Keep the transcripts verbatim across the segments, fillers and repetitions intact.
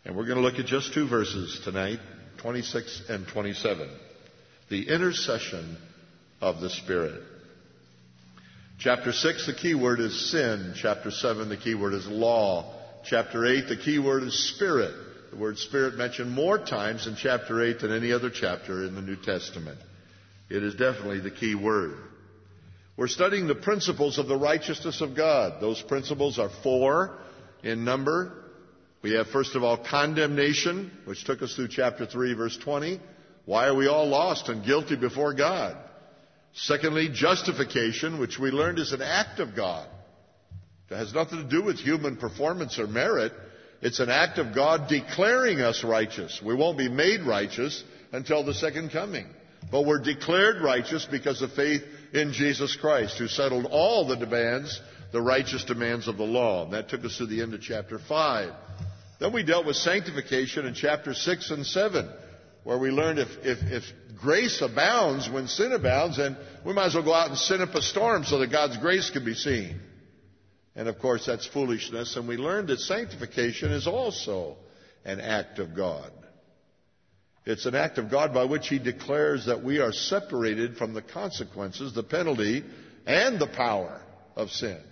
And we're going to look at just two verses tonight, twenty-six and twenty-seven. The intercession of the Spirit. Chapter six, the key word is sin. Chapter seven, the key word is law. Chapter eight, the key word is spirit. The word spirit mentioned more times in chapter eight than any other chapter in the New Testament. It is definitely the key word. We're studying the principles of the righteousness of God. Those principles are four in number. We have, first of all, condemnation, which took us through chapter three, verse twenty. Why are we all lost and guilty before God? Secondly, justification, which we learned is an act of God. It has nothing to do with human performance or merit. It's an act of God declaring us righteous. We won't be made righteous until the second coming. But we're declared righteous because of faith in Jesus Christ, who settled all the demands, the righteous demands of the law. And that took us to the end of chapter five. Then we dealt with sanctification in chapter six and seven, where we learned if, if, if grace abounds when sin abounds, then we might as well go out and sin up a storm so that God's grace can be seen. And of course, that's foolishness. And we learned that sanctification is also an act of God. It's an act of God by which He declares that we are separated from the consequences, the penalty, and the power of sin.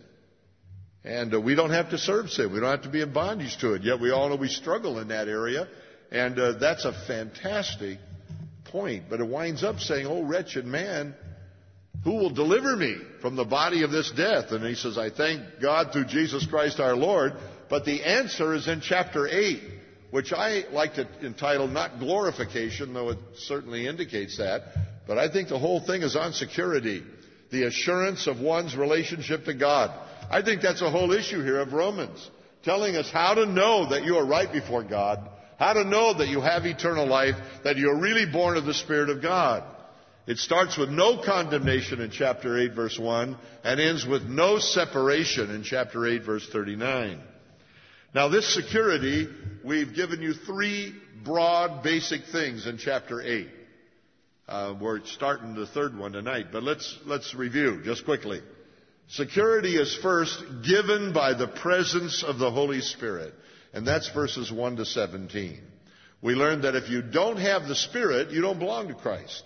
And uh, we don't have to serve sin. We don't have to be in bondage to it. Yet we all know we struggle in that area. And uh, that's a fantastic point. But it winds up saying, "Oh, wretched man, who will deliver me from the body of this death?" And he says, "I thank God through Jesus Christ our Lord." But the answer is in chapter eight, which I like to entitle not glorification, though it certainly indicates that. But I think the whole thing is on security, the assurance of one's relationship to God. I think that's the whole issue here of Romans, telling us how to know that you are right before God, how to know that you have eternal life, that you're really born of the Spirit of God. It starts with no condemnation in chapter eight, verse one, and ends with no separation in chapter eight, verse thirty-nine. Now, this security, we've given you three broad, basic things in chapter eight. Uh, we're starting the third one tonight, but let's let's review just quickly. Security is first given by the presence of the Holy Spirit, and that's verses one to seventeen. We learned that if you don't have the Spirit, you don't belong to Christ.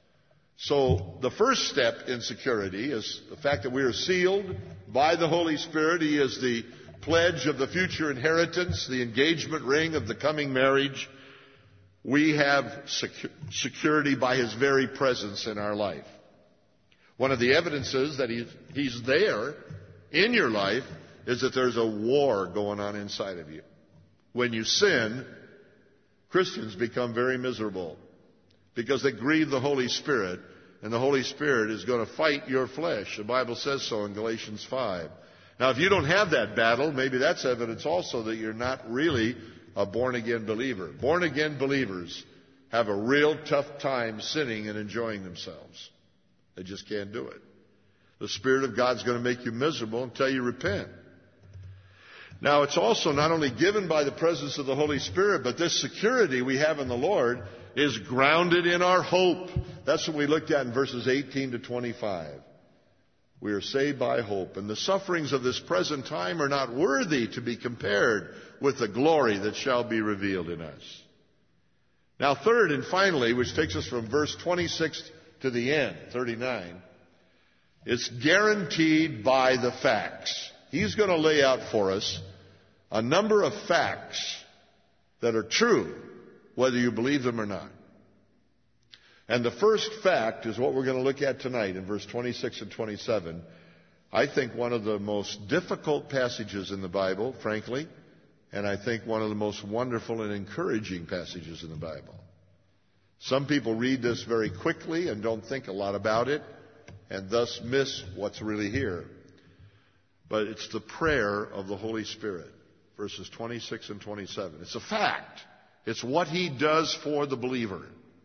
So the first step in security is the fact that we are sealed by the Holy Spirit. He is the pledge of the future inheritance, the engagement ring of the coming marriage. We have secu- security by His very presence in our life. One of the evidences that he's, he's there in your life is that there's a war going on inside of you. When you sin, Christians become very miserable because they grieve the Holy Spirit, and the Holy Spirit is going to fight your flesh. The Bible says so in Galatians five. Now, if you don't have that battle, maybe that's evidence also that you're not really a born-again believer. Born-again believers have a real tough time sinning and enjoying themselves. They just can't do it. The Spirit of God's going to make you miserable until you repent. Now, it's also not only given by the presence of the Holy Spirit, but this security we have in the Lord is grounded in our hope. That's what we looked at in verses eighteen to twenty-five. We are saved by hope, and the sufferings of this present time are not worthy to be compared with the glory that shall be revealed in us. Now, third and finally, which takes us from verse twenty-six to the end, thirty-nine, it's guaranteed by the facts. He's going to lay out for us a number of facts that are true, whether you believe them or not. And the first fact is what we're going to look at tonight in verse twenty-six and twenty-seven. I think one of the most difficult passages in the Bible, frankly, and I think one of the most wonderful and encouraging passages in the Bible. Some people read this very quickly and don't think a lot about it, and thus miss what's really here. But it's the prayer of the Holy Spirit, verses twenty-six and twenty-seven. It's a fact. It's what He does for the believer.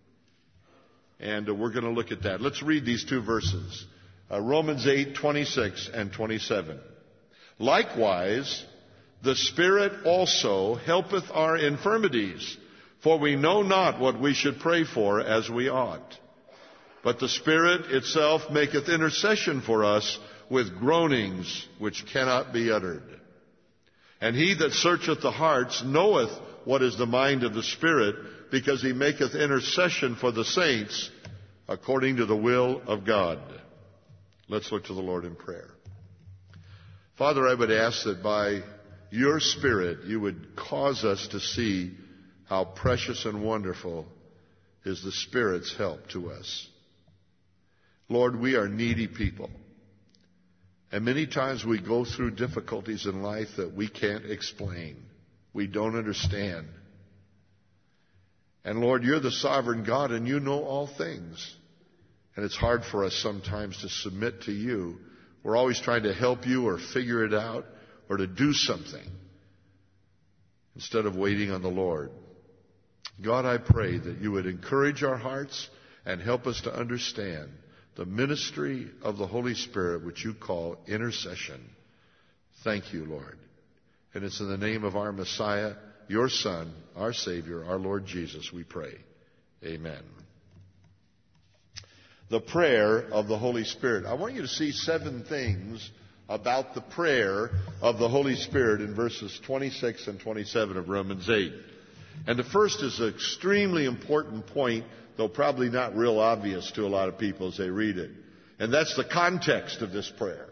And uh, we're going to look at that. Let's read these two verses. Uh, Romans eight, twenty-six and twenty-seven. Likewise, the Spirit also helpeth our infirmities, for we know not what we should pray for as we ought. But the Spirit itself maketh intercession for us with groanings which cannot be uttered. And he that searcheth the hearts knoweth what is the mind of the Spirit, because he maketh intercession for the saints according to the will of God. Let's look to the Lord in prayer. Father, I would ask that by your Spirit you would cause us to see how precious and wonderful is the Spirit's help to us. Lord, we are needy people. And many times we go through difficulties in life that we can't explain. We don't understand. And Lord, you're the sovereign God and you know all things. And it's hard for us sometimes to submit to you. We're always trying to help you or figure it out or to do something instead of waiting on the Lord. God, I pray that you would encourage our hearts and help us to understand the ministry of the Holy Spirit, which you call intercession. Thank you, Lord. And it's in the name of our Messiah, your Son, our Savior, our Lord Jesus, we pray. Amen. The prayer of the Holy Spirit. I want you to see seven things about the prayer of the Holy Spirit in verses twenty-six and twenty-seven of Romans eight. And the first is an extremely important point, though probably not real obvious to a lot of people as they read it. And that's the context of this prayer.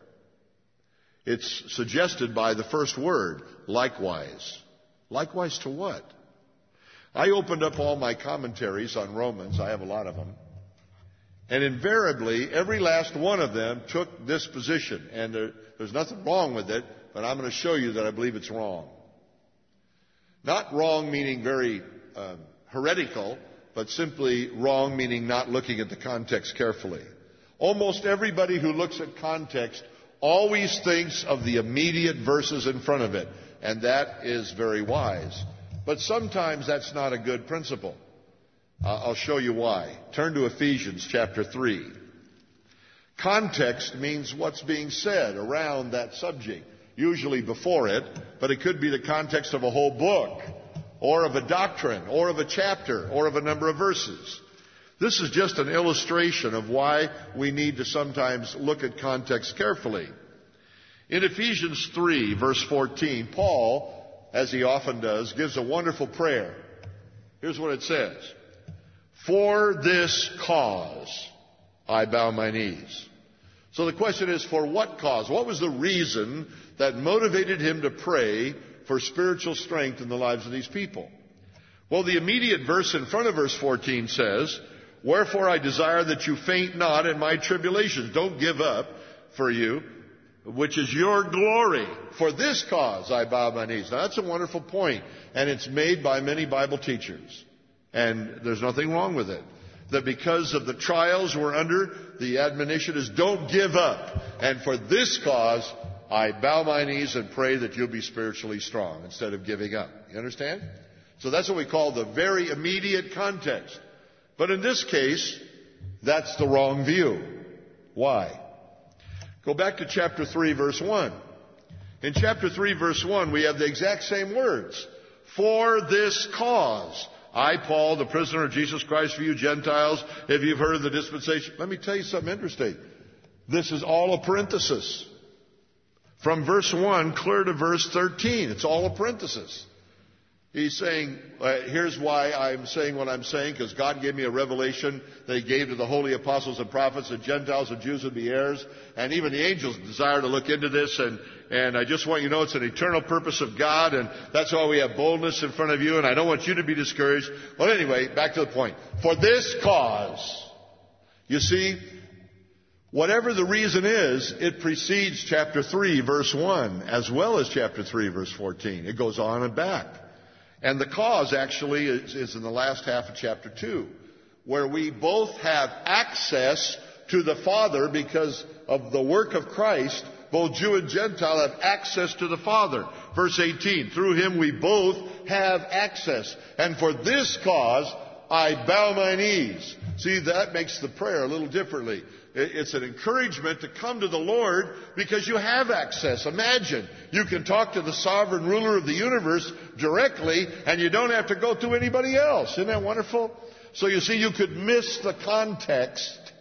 It's suggested by the first word, likewise. Likewise to what? I opened up all my commentaries on Romans. I have a lot of them. And invariably, every last one of them took this position. And there, there's nothing wrong with it, but I'm going to show you that I believe it's wrong. Not wrong meaning very uh, heretical, but simply wrong meaning not looking at the context carefully. Almost everybody who looks at context always thinks of the immediate verses in front of it, and that is very wise. But sometimes that's not a good principle. Uh, I'll show you why. Turn to Ephesians chapter three. Context means what's being said around that subject, usually before it, but it could be the context of a whole book, or of a doctrine, or of a chapter, or of a number of verses. This is just an illustration of why we need to sometimes look at context carefully. In Ephesians three, verse fourteen, Paul, as he often does, gives a wonderful prayer. Here's what it says. For this cause I bow my knees. So the question is, for what cause? What was the reason that motivated him to pray for spiritual strength in the lives of these people? Well, the immediate verse in front of verse fourteen says, wherefore I desire that you faint not in my tribulations. Don't give up for you, which is your glory. For this cause I bow my knees. Now that's a wonderful point, and it's made by many Bible teachers. And there's nothing wrong with it. That because of the trials we're under, the admonition is don't give up. And for this cause, I bow my knees and pray that you'll be spiritually strong instead of giving up. You understand? So that's what we call the very immediate context. But in this case, that's the wrong view. Why? Go back to chapter three, verse one. In chapter three, verse one, we have the exact same words. For this cause. I, Paul, the prisoner of Jesus Christ for you Gentiles, if you've heard of the dispensation. Let me tell you something interesting. This is all a parenthesis. From verse one clear to verse thirteen. It's all a parenthesis. He's saying, uh, here's why I'm saying what I'm saying, because God gave me a revelation that He gave to the holy apostles and prophets that Gentiles and Jews would be heirs, and even the angels desire to look into this, and, and I just want you to know it's an eternal purpose of God, and that's why we have boldness in front of you, and I don't want you to be discouraged. Well, anyway, back to the point. For this cause, you see, whatever the reason is, it precedes chapter three, verse one, as well as chapter three, verse fourteen. It goes on and back. And the cause actually is, is in the last half of chapter two, where we both have access to the Father because of the work of Christ. Both Jew and Gentile have access to the Father. Verse eighteen, through Him we both have access. And for this cause I bow my knees. See, that makes the prayer a little differently. It's an encouragement to come to the Lord because you have access. Imagine, you can talk to the sovereign ruler of the universe directly and you don't have to go through anybody else. Isn't that wonderful? So you see, you could miss the context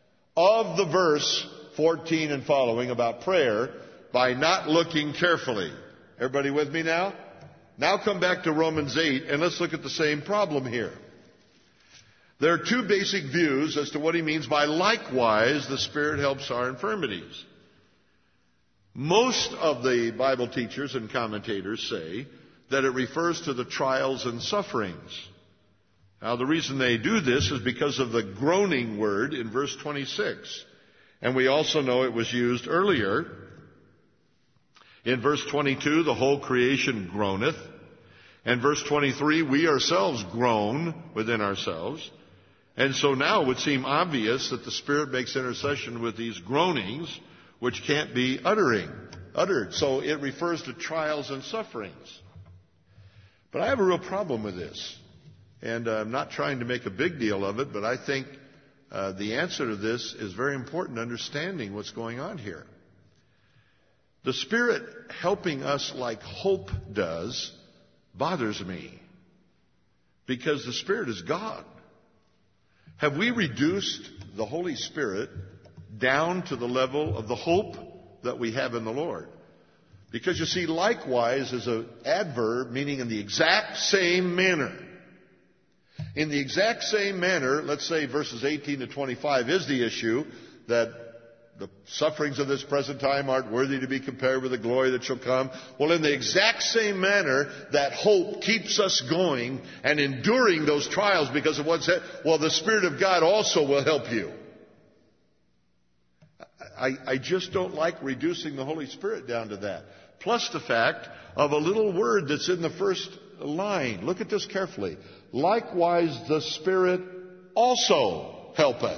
of the verse fourteen and following about prayer by not looking carefully. Everybody with me now? Now come back to Romans eight, and let's look at the same problem here. There are two basic views as to what he means by likewise the Spirit helps our infirmities. Most of the Bible teachers and commentators say that it refers to the trials and sufferings. Now, the reason they do this is because of the groaning word in verse twenty-six. And we also know it was used earlier. In verse twenty-two, the whole creation groaneth. And verse twenty-three, we ourselves groan within ourselves. And so now it would seem obvious that the Spirit makes intercession with these groanings, which can't be uttering, uttered. So it refers to trials and sufferings. But I have a real problem with this. And I'm not trying to make a big deal of it, but I think uh, the answer to this is very important, understanding what's going on here. The Spirit helping us like hope does bothers me, because the Spirit is God. Have we reduced the Holy Spirit down to the level of the hope that we have in the Lord? Because you see, likewise is an adverb meaning in the exact same manner. In the exact same manner, let's say verses eighteen to twenty-five is the issue, that the sufferings of this present time aren't worthy to be compared with the glory that shall come. Well, in the exact same manner, that hope keeps us going and enduring those trials because of what's said. Well, the Spirit of God also will help you. I, I just don't like reducing the Holy Spirit down to that. Plus the fact of a little word that's in the first line. Look at this carefully. Likewise the Spirit also helpeth.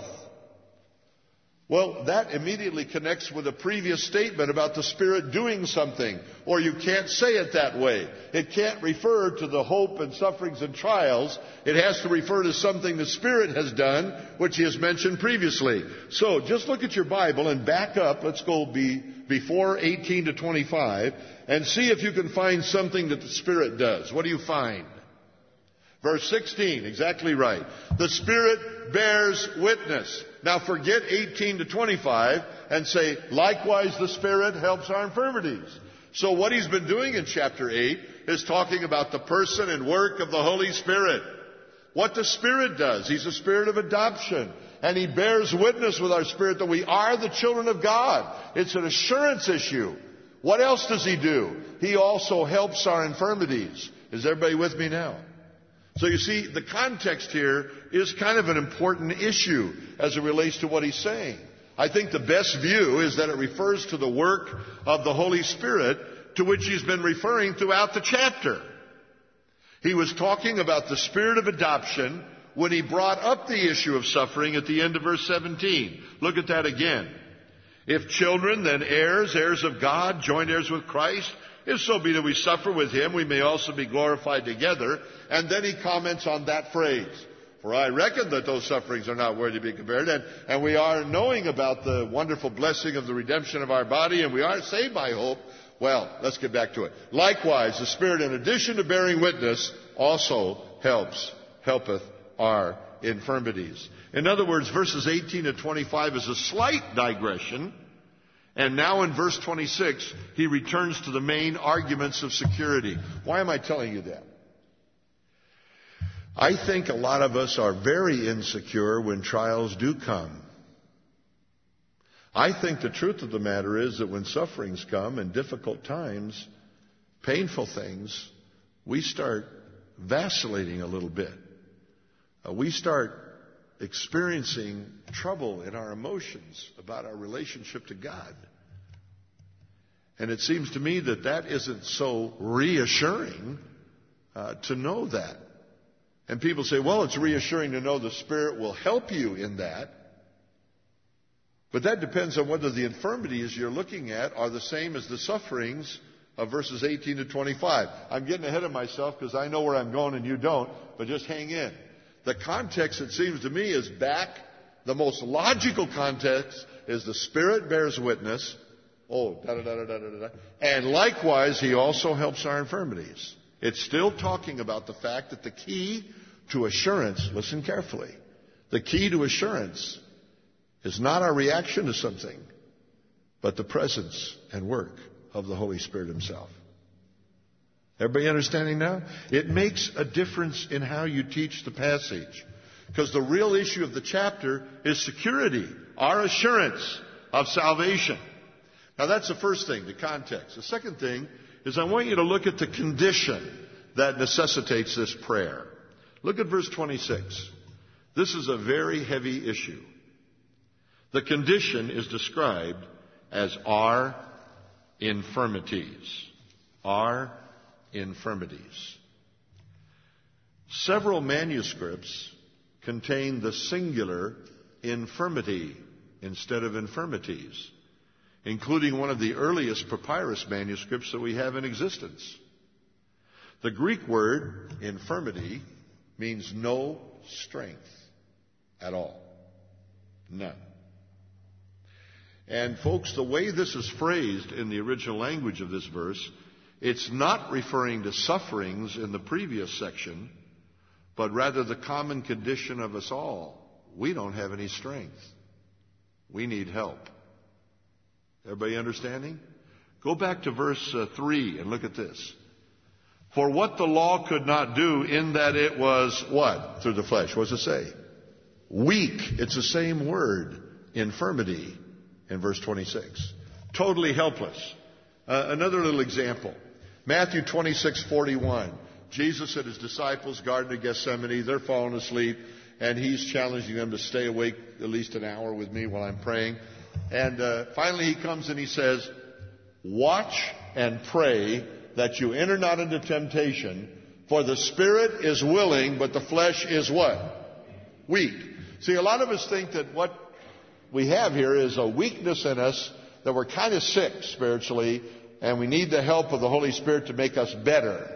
Well, that immediately connects with a previous statement about the Spirit doing something. Or you can't say it that way. It can't refer to the hope and sufferings and trials. It has to refer to something the Spirit has done, which He has mentioned previously. So, just look at your Bible and back up. Let's go be before eighteen to twenty-five and see if you can find something that the Spirit does. What do you find? Verse sixteen, exactly right. The Spirit bears witness. Now forget eighteen to twenty-five and say, likewise the Spirit helps our infirmities. So what he's been doing in chapter eight is talking about the person and work of the Holy Spirit. What the Spirit does. He's a Spirit of adoption. And He bears witness with our spirit that we are the children of God. It's an assurance issue. What else does He do? He also helps our infirmities. Is everybody with me now? So you see, the context here is kind of an important issue as it relates to what he's saying. I think the best view is that it refers to the work of the Holy Spirit, to which he's been referring throughout the chapter. He was talking about the Spirit of adoption when he brought up the issue of suffering at the end of verse seventeen. Look at that again. If children, then heirs, heirs of God, joint heirs with Christ. If so be that we suffer with Him, we may also be glorified together. And then he comments on that phrase. For I reckon that those sufferings are not worthy to be compared. And, and we are knowing about the wonderful blessing of the redemption of our body, and we are saved by hope. Well, let's get back to it. Likewise, the Spirit, in addition to bearing witness, also helps, helpeth our infirmities. In other words, verses eighteen to twenty-five is a slight digression. And now in verse twenty-six, he returns to the main arguments of security. Why am I telling you that? I think a lot of us are very insecure when trials do come. I think the truth of the matter is that when sufferings come and difficult times, painful things, we start vacillating a little bit. Uh, we start experiencing trouble in our emotions about our relationship to God. And it seems to me that that isn't so reassuring uh, to know that. And people say, well, it's reassuring to know the Spirit will help you in that. But that depends on whether the infirmities you're looking at are the same as the sufferings of verses eighteen to twenty-five. I'm getting ahead of myself because I know where I'm going and you don't, but just hang in. The context, it seems to me, is back. The most logical context is the Spirit bears witness. Oh, da da da da da da da. And likewise, He also helps our infirmities. It's still talking about the fact that the key to assurance, listen carefully, the key to assurance is not our reaction to something, but the presence and work of the Holy Spirit Himself. Everybody understanding now? It makes a difference in how you teach the passage. Because the real issue of the chapter is security, our assurance of salvation. Now that's the first thing, the context. The second thing is I want you to look at the condition that necessitates this prayer. Look at verse twenty-six. This is a very heavy issue. The condition is described as our infirmities. Our infirmities. Several manuscripts contain the singular infirmity instead of infirmities, including one of the earliest papyrus manuscripts that we have in existence. The Greek word infirmity means no strength at all. None. And folks, the way this is phrased in the original language of this verse, it's not referring to sufferings in the previous section, but rather the common condition of us all. We don't have any strength. We need help. Everybody understanding? Go back to verse uh, three and look at this. For what the law could not do in that it was what? Through the flesh. What does it say? Weak. It's the same word. Infirmity in verse twenty-six. Totally helpless. Uh, another little example. Matthew twenty-six forty-one. Jesus and his disciples, Garden of Gethsemane, they're falling asleep, and he's challenging them to stay awake at least an hour with me while I'm praying. And uh, finally he comes and he says, watch and pray that you enter not into temptation, for the spirit is willing, but the flesh is what? Weak. See, a lot of us think that what we have here is a weakness in us, that we're kind of sick spiritually, and we need the help of the Holy Spirit to make us better.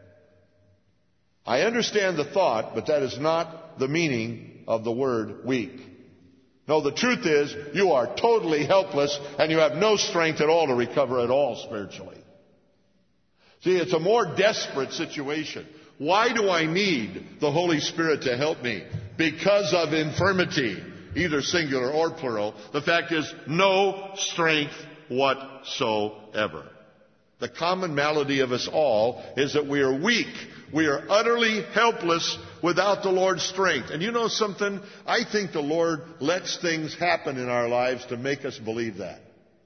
I understand the thought, but that is not the meaning of the word weak. No, the truth is, you are totally helpless, and you have no strength at all to recover at all spiritually. See, it's a more desperate situation. Why do I need the Holy Spirit to help me? Because of infirmity, either singular or plural. The fact is, no strength whatsoever. The common malady of us all is that we are weak. We are utterly helpless without the Lord's strength. And you know something? I think the Lord lets things happen in our lives to make us believe that.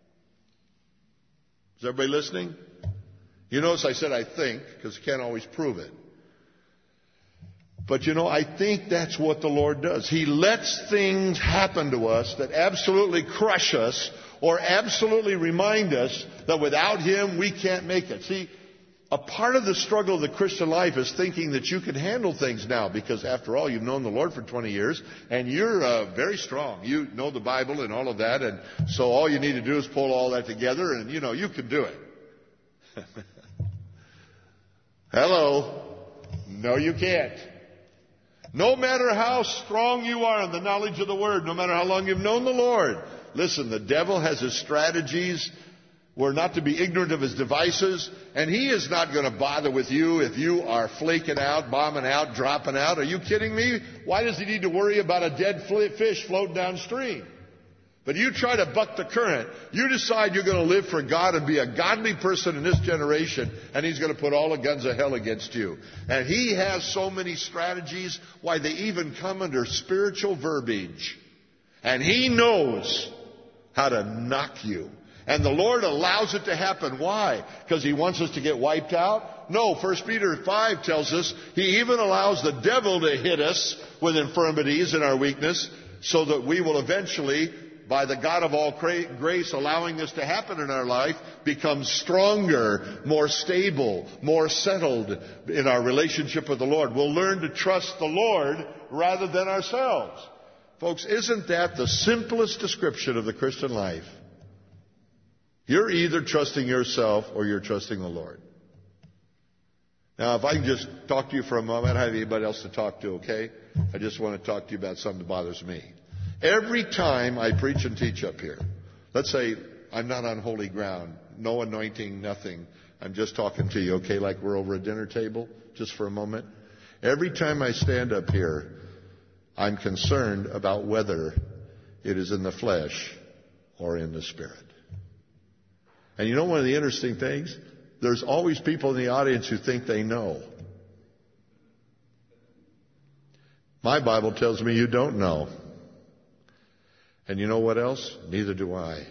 Is everybody listening? You notice I said I think, because you can't always prove it. But you know, I think that's what the Lord does. He lets things happen to us that absolutely crush us, or absolutely remind us that without Him we can't make it. See, a part of the struggle of the Christian life is thinking that you can handle things now, because after all, you've known the Lord for twenty years, and you're uh, very strong. You know the Bible and all of that, and so all you need to do is pull all that together, and you know, you can do it. Hello? No, you can't. No matter how strong you are in the knowledge of the Word, no matter how long you've known the Lord, listen, the devil has his strategies. We're not to be ignorant of his devices, and he is not going to bother with you if you are flaking out, bombing out, dropping out. Are you kidding me? Why does he need to worry about a dead fish floating downstream? But you try to buck the current. You decide you're going to live for God and be a godly person in this generation, and he's going to put all the guns of hell against you. And he has so many strategies, why they even come under spiritual verbiage. And he knows how to knock you. And the Lord allows it to happen. Why? Because He wants us to get wiped out? No, First Peter five tells us He even allows the devil to hit us with infirmities and our weakness, so that we will eventually, by the God of all grace allowing this to happen in our life, become stronger, more stable, more settled in our relationship with the Lord. We'll learn to trust the Lord rather than ourselves. Folks, isn't that the simplest description of the Christian life? You're either trusting yourself or you're trusting the Lord. Now, if I can just talk to you for a moment, I don't have anybody else to talk to, okay? I just want to talk to you about something that bothers me. Every time I preach and teach up here, let's say I'm not on holy ground, no anointing, nothing. I'm just talking to you, okay, like we're over a dinner table, just for a moment. Every time I stand up here, I'm concerned about whether it is in the flesh or in the Spirit. And you know one of the interesting things? there's always people in the audience who think they know. My Bible tells me you don't know. And you know what else? Neither do I.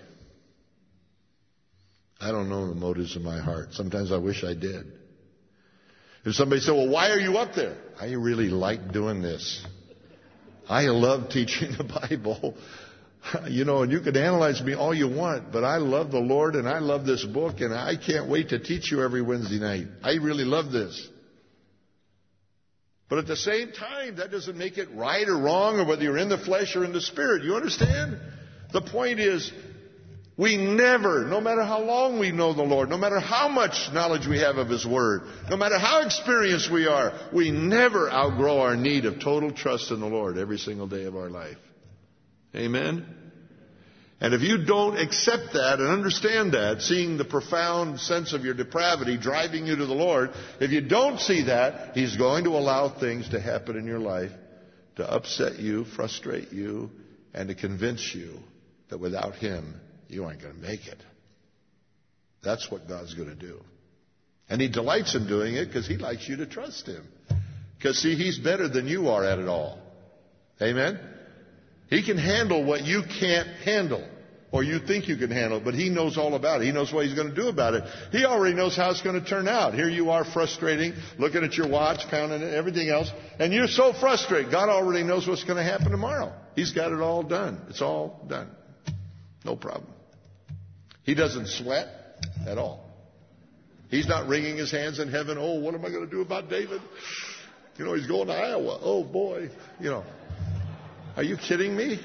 I don't know the motives of my heart. Sometimes I wish I did. If somebody said, well, why are you up there? I really like doing this. I love teaching the Bible. You know, and you can analyze me all you want, but I love the Lord and I love this book and I can't wait to teach you every Wednesday night. I really love this. But at the same time, that doesn't make it right or wrong or whether you're in the flesh or in the spirit. You understand? The point is, we never, no matter how long we know the Lord, no matter how much knowledge we have of His Word, no matter how experienced we are, we never outgrow our need of total trust in the Lord every single day of our life. Amen? And if you don't accept that and understand that, seeing the profound sense of your depravity driving you to the Lord, if you don't see that, He's going to allow things to happen in your life to upset you, frustrate you, and to convince you that without Him, you aren't going to make it. That's what God's going to do. And He delights in doing it because He likes you to trust Him. Because, see, He's better than you are at it all. Amen? He can handle what you can't handle or you think you can handle, but He knows all about it. He knows what He's going to do about it. He already knows how it's going to turn out. Here you are frustrating, looking at your watch, counting it, everything else, and you're so frustrated. God already knows what's going to happen tomorrow. He's got it all done. It's all done. No problem. He doesn't sweat at all. He's not wringing his hands in heaven. Oh, what am I going to do about David? You know, he's going to Iowa. Oh, boy. You know. Are you kidding me?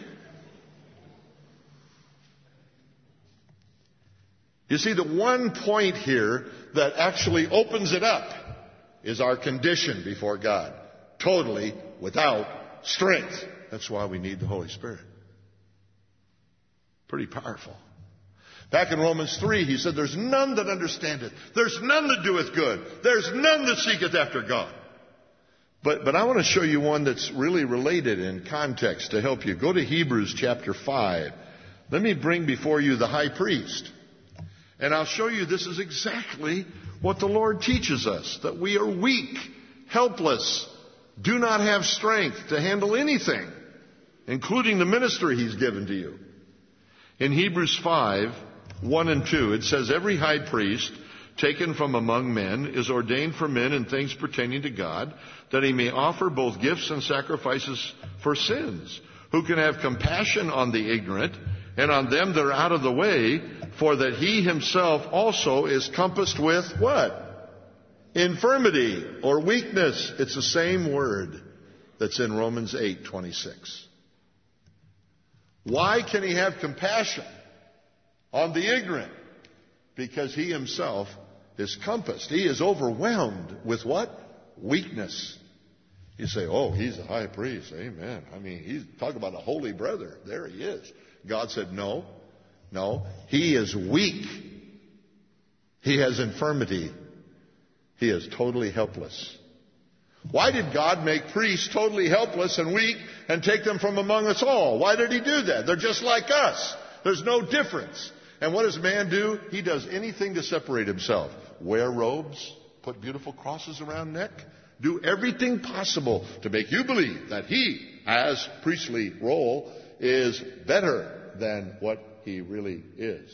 You see, the one point here that actually opens it up is our condition before God. Totally without strength. That's why we need the Holy Spirit. Pretty powerful. Back in Romans three, he said, there's none that understandeth. There's none that doeth good. There's none that seeketh after God. But, but I want to show you one that's really related in context to help you. Go to Hebrews chapter five. Let me bring before you the high priest. And I'll show you this is exactly what the Lord teaches us. That we are weak, helpless, do not have strength to handle anything, including the ministry He's given to you. In Hebrews five, one and two, it says, every high priest taken from among men is ordained for men in things pertaining to God, that he may offer both gifts and sacrifices for sins, who can have compassion on the ignorant and on them that are out of the way, for that he himself also is compassed with what? Infirmity or weakness. It's the same word that's in Romans eight twenty-six. Why can he have compassion on the ignorant? Because he himself is compassed. He is overwhelmed with what? Weakness. You say, oh, he's a high priest. Amen. I mean, he's talking about a holy brother. There he is. God said, no, no. He is weak. He has infirmity. He is totally helpless. Why did God make priests totally helpless and weak and take them from among us all? Why did He do that? They're just like us. There's no difference. And what does man do? He does anything to separate himself. Wear robes, put beautiful crosses around neck, do everything possible to make you believe that he, as priestly role, is better than what he really is.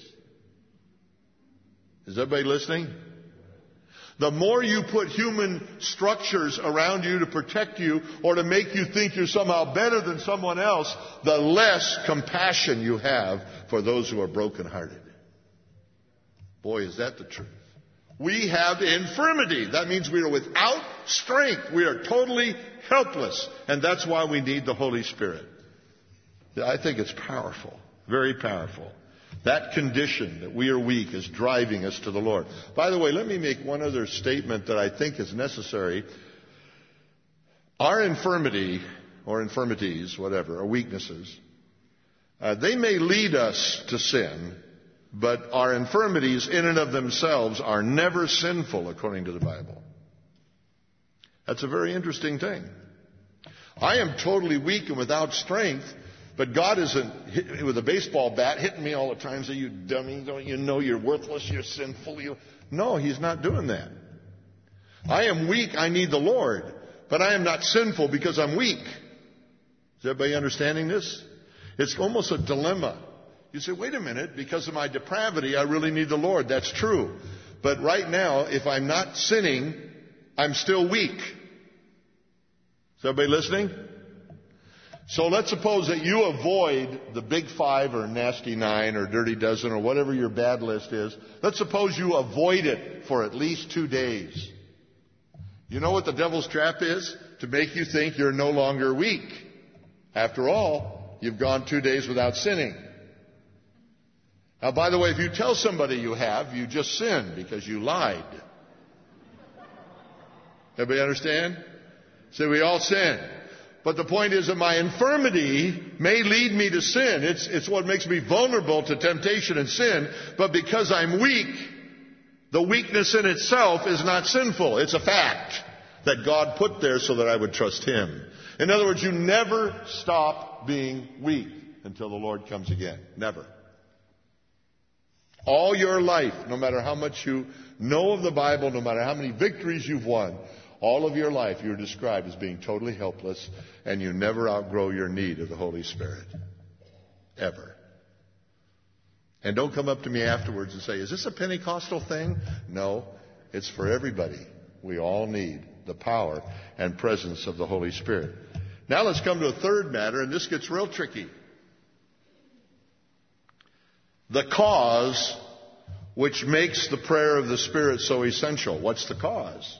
Is everybody listening? The more you put human structures around you to protect you or to make you think you're somehow better than someone else, the less compassion you have for those who are brokenhearted. Boy, is that the truth. We have infirmity. That means we are without strength. We are totally helpless. And that's why we need the Holy Spirit. I think it's powerful. Very powerful. That condition that we are weak is driving us to the Lord. By the way, let me make one other statement that I think is necessary. Our infirmity, or infirmities, whatever, or weaknesses, uh, they may lead us to sin, but our infirmities in and of themselves are never sinful according to the Bible. That's a very interesting thing. I am totally weak and without strength, But God isn't hit, with a baseball bat hitting me all the time, saying, you dummy, don't you know you're worthless, you're sinful. You... No, He's not doing that. I am weak, I need the Lord. But I am not sinful because I'm weak. Is everybody understanding this? It's almost a dilemma. You say, wait a minute, because of my depravity, I really need the Lord. That's true. But right now, if I'm not sinning, I'm still weak. Is everybody listening? So let's suppose that you avoid the big five or nasty nine or dirty dozen or whatever your bad list is. Let's suppose you avoid it for at least two days. You know what the devil's trap is? To make you think you're no longer weak. After all, you've gone two days without sinning. Now, by the way, if you tell somebody you have, you just sinned because you lied. Everybody understand? So we all sin. But the point is that my infirmity may lead me to sin. It's, it's what makes me vulnerable to temptation and sin. But because I'm weak, the weakness in itself is not sinful. It's a fact that God put there so that I would trust Him. In other words, you never stop being weak until the Lord comes again. Never. All your life, no matter how much you know of the Bible, no matter how many victories you've won, all of your life you're described as being totally helpless, and you never outgrow your need of the Holy Spirit. Ever. And don't come up to me afterwards and say, is this a Pentecostal thing? No, it's for everybody. We all need the power and presence of the Holy Spirit. Now let's come to a third matter, and this gets real tricky. The cause which makes the prayer of the Spirit so essential. What's the cause?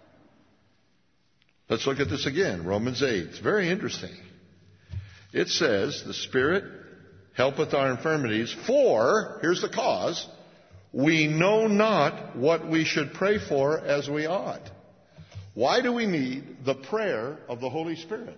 Let's look at this again, Romans eight. It's very interesting. It says, the Spirit helpeth our infirmities, for, here's the cause, we know not what we should pray for as we ought. Why do we need the prayer of the Holy Spirit?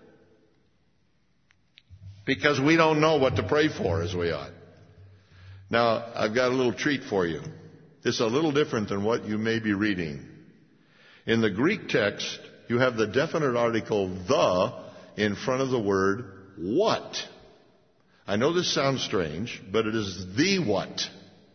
Because we don't know what to pray for as we ought. Now, I've got a little treat for you. It's a little different than what you may be reading. In the Greek text, you have the definite article the in front of the word what. I know this sounds strange, but it is the what.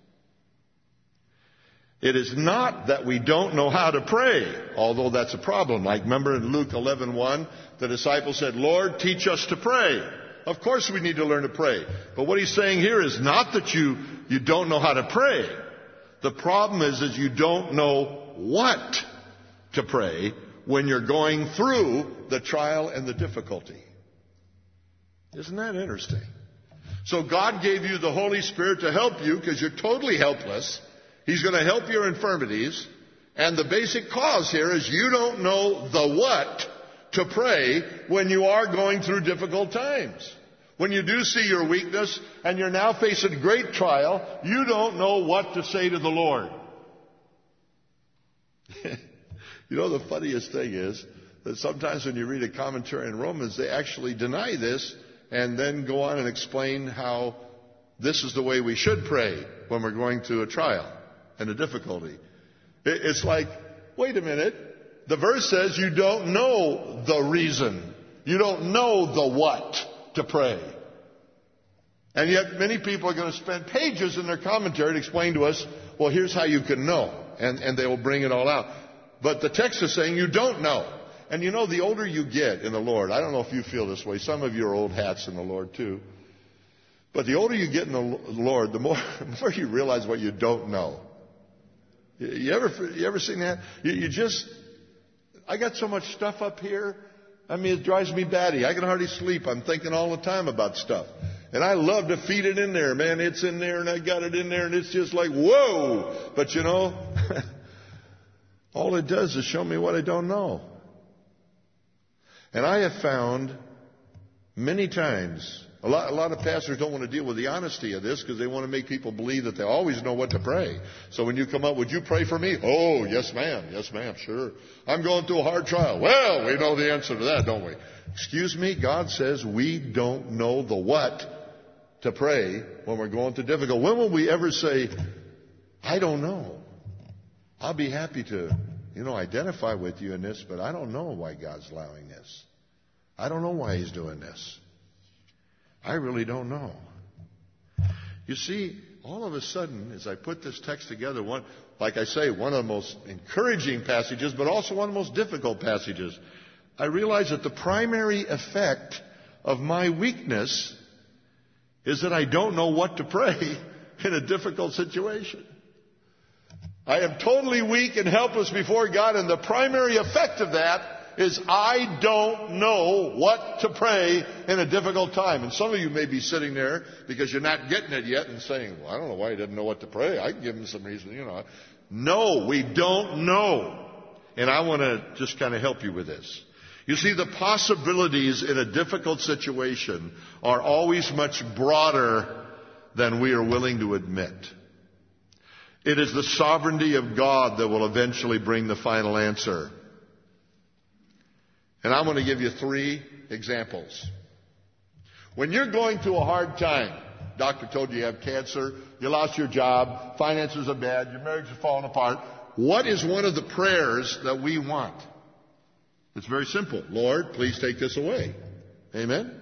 It is not that we don't know how to pray, although that's a problem. Like, remember in Luke eleven one, the disciples said, Lord, teach us to pray. Of course we need to learn to pray. But what he's saying here is not that you, you don't know how to pray. The problem is that you don't know what to pray when you're going through the trial and the difficulty. Isn't that interesting? So God gave you the Holy Spirit to help you because you're totally helpless. He's going to help your infirmities. And the basic cause here is you don't know the what to pray when you are going through difficult times. When you do see your weakness and you're now facing great trial, you don't know what to say to the Lord. You know, the funniest thing is that sometimes when you read a commentary in Romans, they actually deny this and then go on and explain how this is the way we should pray when we're going through a trial and a difficulty. It's like, wait a minute. The verse says you don't know the reason. You don't know the what to pray. And yet many people are going to spend pages in their commentary to explain to us, well, here's how you can know. And, and they will bring it all out. But the text is saying you don't know. And you know, the older you get in the Lord, I don't know if you feel this way. Some of you are old hats in the Lord too. But the older you get in the Lord, the more, the more you realize what you don't know. You ever, you ever seen that? You, you just, I got so much stuff up here. I mean, it drives me batty. I can hardly sleep. I'm thinking all the time about stuff. And I love to feed it in there. Man, it's in there and I got it in there and it's just like, whoa! But you know, all it does is show me what I don't know. And I have found many times, a lot, a lot of pastors don't want to deal with the honesty of this because they want to make people believe that they always know what to pray. So when you come up, would you pray for me? Oh, yes ma'am, yes ma'am, sure. I'm going through a hard trial. Well, we know the answer to that, don't we? Excuse me, God says we don't know the what to pray when we're going through difficult. When will we ever say, I don't know? I'll be happy to, you know, identify with you in this, but I don't know why God's allowing this. I don't know why He's doing this. I really don't know. You see, all of a sudden, as I put this text together, one, like I say, one of the most encouraging passages, but also one of the most difficult passages, I realize that the primary effect of my weakness is that I don't know what to pray in a difficult situation. I am totally weak and helpless before God, and the primary effect of that is I don't know what to pray in a difficult time. And some of you may be sitting there because you're not getting it yet and saying, well, I don't know why he doesn't know what to pray. I can give him some reason, you know. No, we don't know. And I want to just kind of help you with this. You see, the possibilities in a difficult situation are always much broader than we are willing to admit. It is the sovereignty of God that will eventually bring the final answer. And I'm going to give you three examples. When you're going through a hard time, doctor told you you have cancer, you lost your job, finances are bad, your marriage is falling apart, what is one of the prayers that we want? It's very simple. Lord, please take this away. Amen?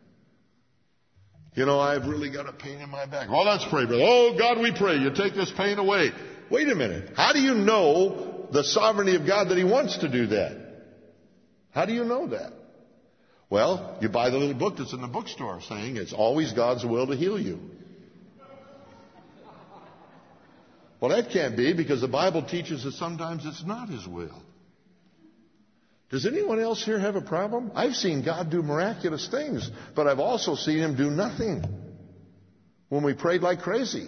You know, I've really got a pain in my back. Well, let's pray, brother. Oh, God, we pray. You take this pain away. Wait a minute. How do you know the sovereignty of God that He wants to do that? How do you know that? Well, you buy the little book that's in the bookstore saying it's always God's will to heal you. Well, that can't be, because the Bible teaches that sometimes it's not His will. Does anyone else here have a problem? I've seen God do miraculous things, but I've also seen Him do nothing when we prayed like crazy.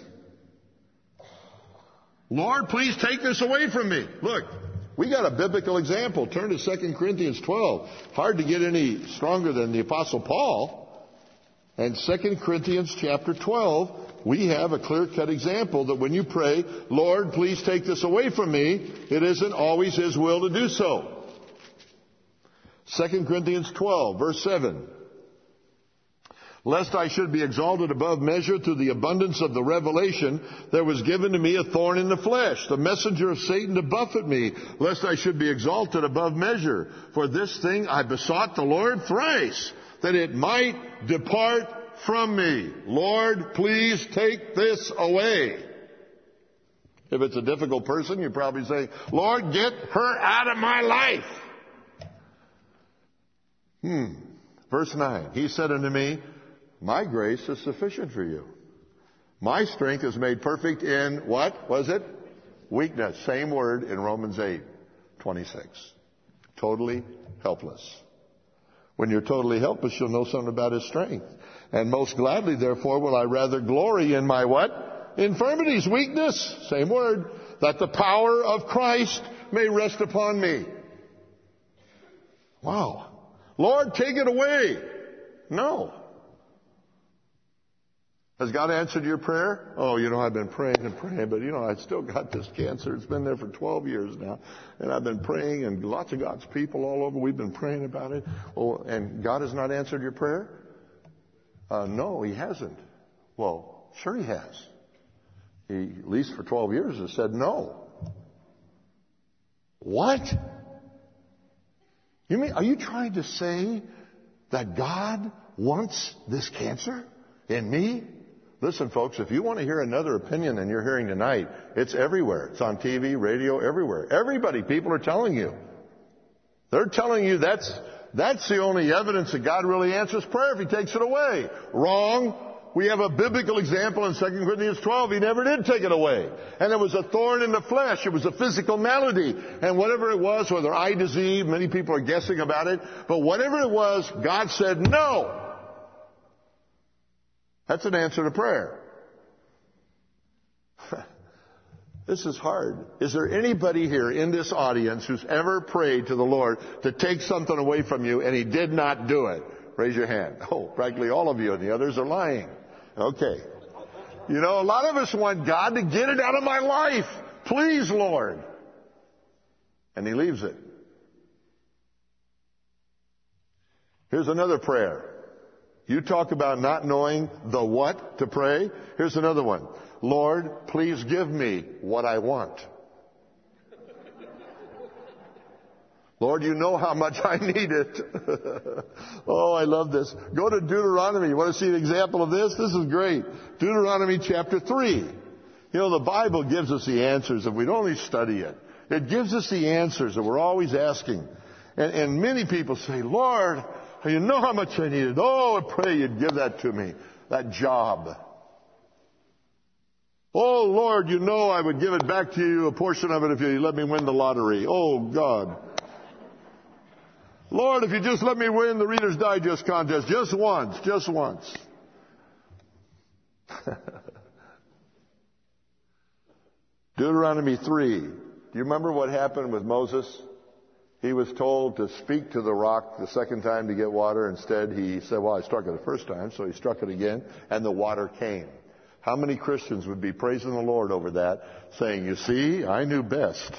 Lord, please take this away from me. Look, we got a biblical example. Turn to Second Corinthians twelve. Hard to get any stronger than the Apostle Paul. And Second Corinthians chapter twelve, we have a clear-cut example that when you pray, Lord, please take this away from me, it isn't always His will to do so. Second Corinthians twelve, verse seven. Lest I should be exalted above measure through the abundance of the revelation, there was given to me a thorn in the flesh, the messenger of Satan to buffet me, lest I should be exalted above measure. For this thing I besought the Lord thrice, that it might depart from me. Lord, please take this away. If it's a difficult person, you probably say, Lord, get her out of my life. Hmm. Verse nine. He said unto me, my grace is sufficient for you. My strength is made perfect in, what was it? Weakness. Same word in Romans eight twenty-six. Totally helpless. When you're totally helpless, you'll know something about His strength. And most gladly, therefore, will I rather glory in my what? Infirmities, weakness. Same word. That the power of Christ may rest upon me. Wow. Lord, take it away. No. Has God answered your prayer? Oh, you know, I've been praying and praying, but you know, I still got this cancer. It's been there for twelve years now. And I've been praying, and lots of God's people all over, we've been praying about it. Oh, and God has not answered your prayer? Uh, no, He hasn't. Well, sure He has. He, at least for twelve years, has said no. What? You mean, are you trying to say that God wants this cancer in me? Listen, folks, if you want to hear another opinion than you're hearing tonight, it's everywhere. It's on T V, radio, everywhere. Everybody, people are telling you. They're telling you that's, that's the only evidence that God really answers prayer if He takes it away. Wrong. We have a biblical example in Second Corinthians twelve. He never did take it away. And it was a thorn in the flesh. It was a physical malady. And whatever it was, whether eye disease, many people are guessing about it, but whatever it was, God said no. That's an answer to prayer. This is hard. Is there anybody here in this audience who's ever prayed to the Lord to take something away from you and He did not do it? Raise your hand. Oh, practically all of you, and the others are lying. Okay. You know, a lot of us want God to get it out of my life. Please, Lord. And He leaves it. Here's another prayer. You talk about not knowing the what to pray. Here's another one. Lord, please give me what I want. Lord, you know how much I need it. Oh, I love this. Go to Deuteronomy. You want to see an example of this? This is great. Deuteronomy chapter three. You know, the Bible gives us the answers if we'd only study it. It gives us the answers that we're always asking. And, and many people say, Lord, you know how much I need it. Oh, I pray you'd give that to me. That job. Oh, Lord, you know I would give it back to you, a portion of it, if you let me win the lottery. Oh, God. Lord, if you just let me win the Reader's Digest contest just once, just once. Deuteronomy three. Do you remember what happened with Moses? He was told to speak to the rock the second time to get water. Instead, he said, well, I struck it the first time, so he struck it again, and the water came. How many Christians would be praising the Lord over that, saying, you see, I knew best.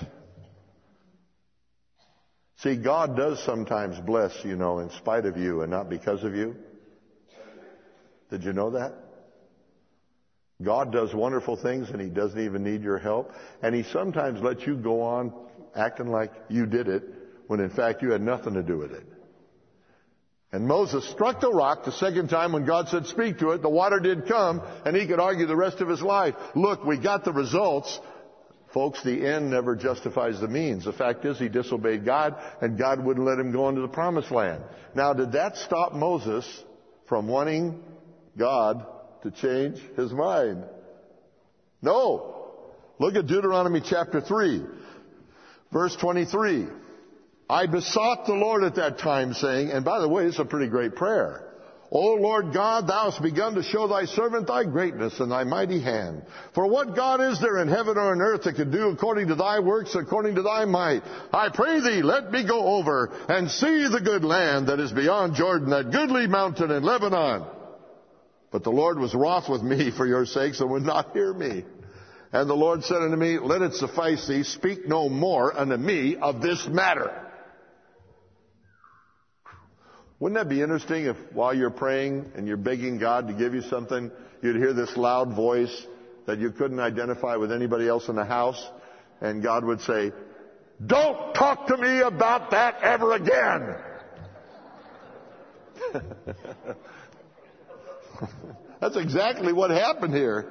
See, God does sometimes bless, you know, in spite of you and not because of you. Did you know that? God does wonderful things and He doesn't even need your help. And He sometimes lets you go on acting like you did it when in fact you had nothing to do with it. And Moses struck the rock the second time when God said speak to it. The water did come and he could argue the rest of his life. Look, we got the results. Folks, the end never justifies the means. The fact is he disobeyed God and God wouldn't let him go into the promised land. Now, did that stop Moses from wanting God to change his mind? No. Look at Deuteronomy chapter three, verse twenty-three. I besought the Lord at that time, saying, and by the way, it's a pretty great prayer. O Lord God, thou hast begun to show thy servant thy greatness and thy mighty hand. For what God is there in heaven or on earth that can do according to thy works, according to thy might? I pray thee, let me go over and see the good land that is beyond Jordan, that goodly mountain in Lebanon. But the Lord was wroth with me for your sakes and would not hear me. And the Lord said unto me, let it suffice thee, speak no more unto me of this matter. Wouldn't that be interesting if while you're praying and you're begging God to give you something, you'd hear this loud voice that you couldn't identify with anybody else in the house, and God would say, don't talk to me about that ever again. That's exactly what happened here.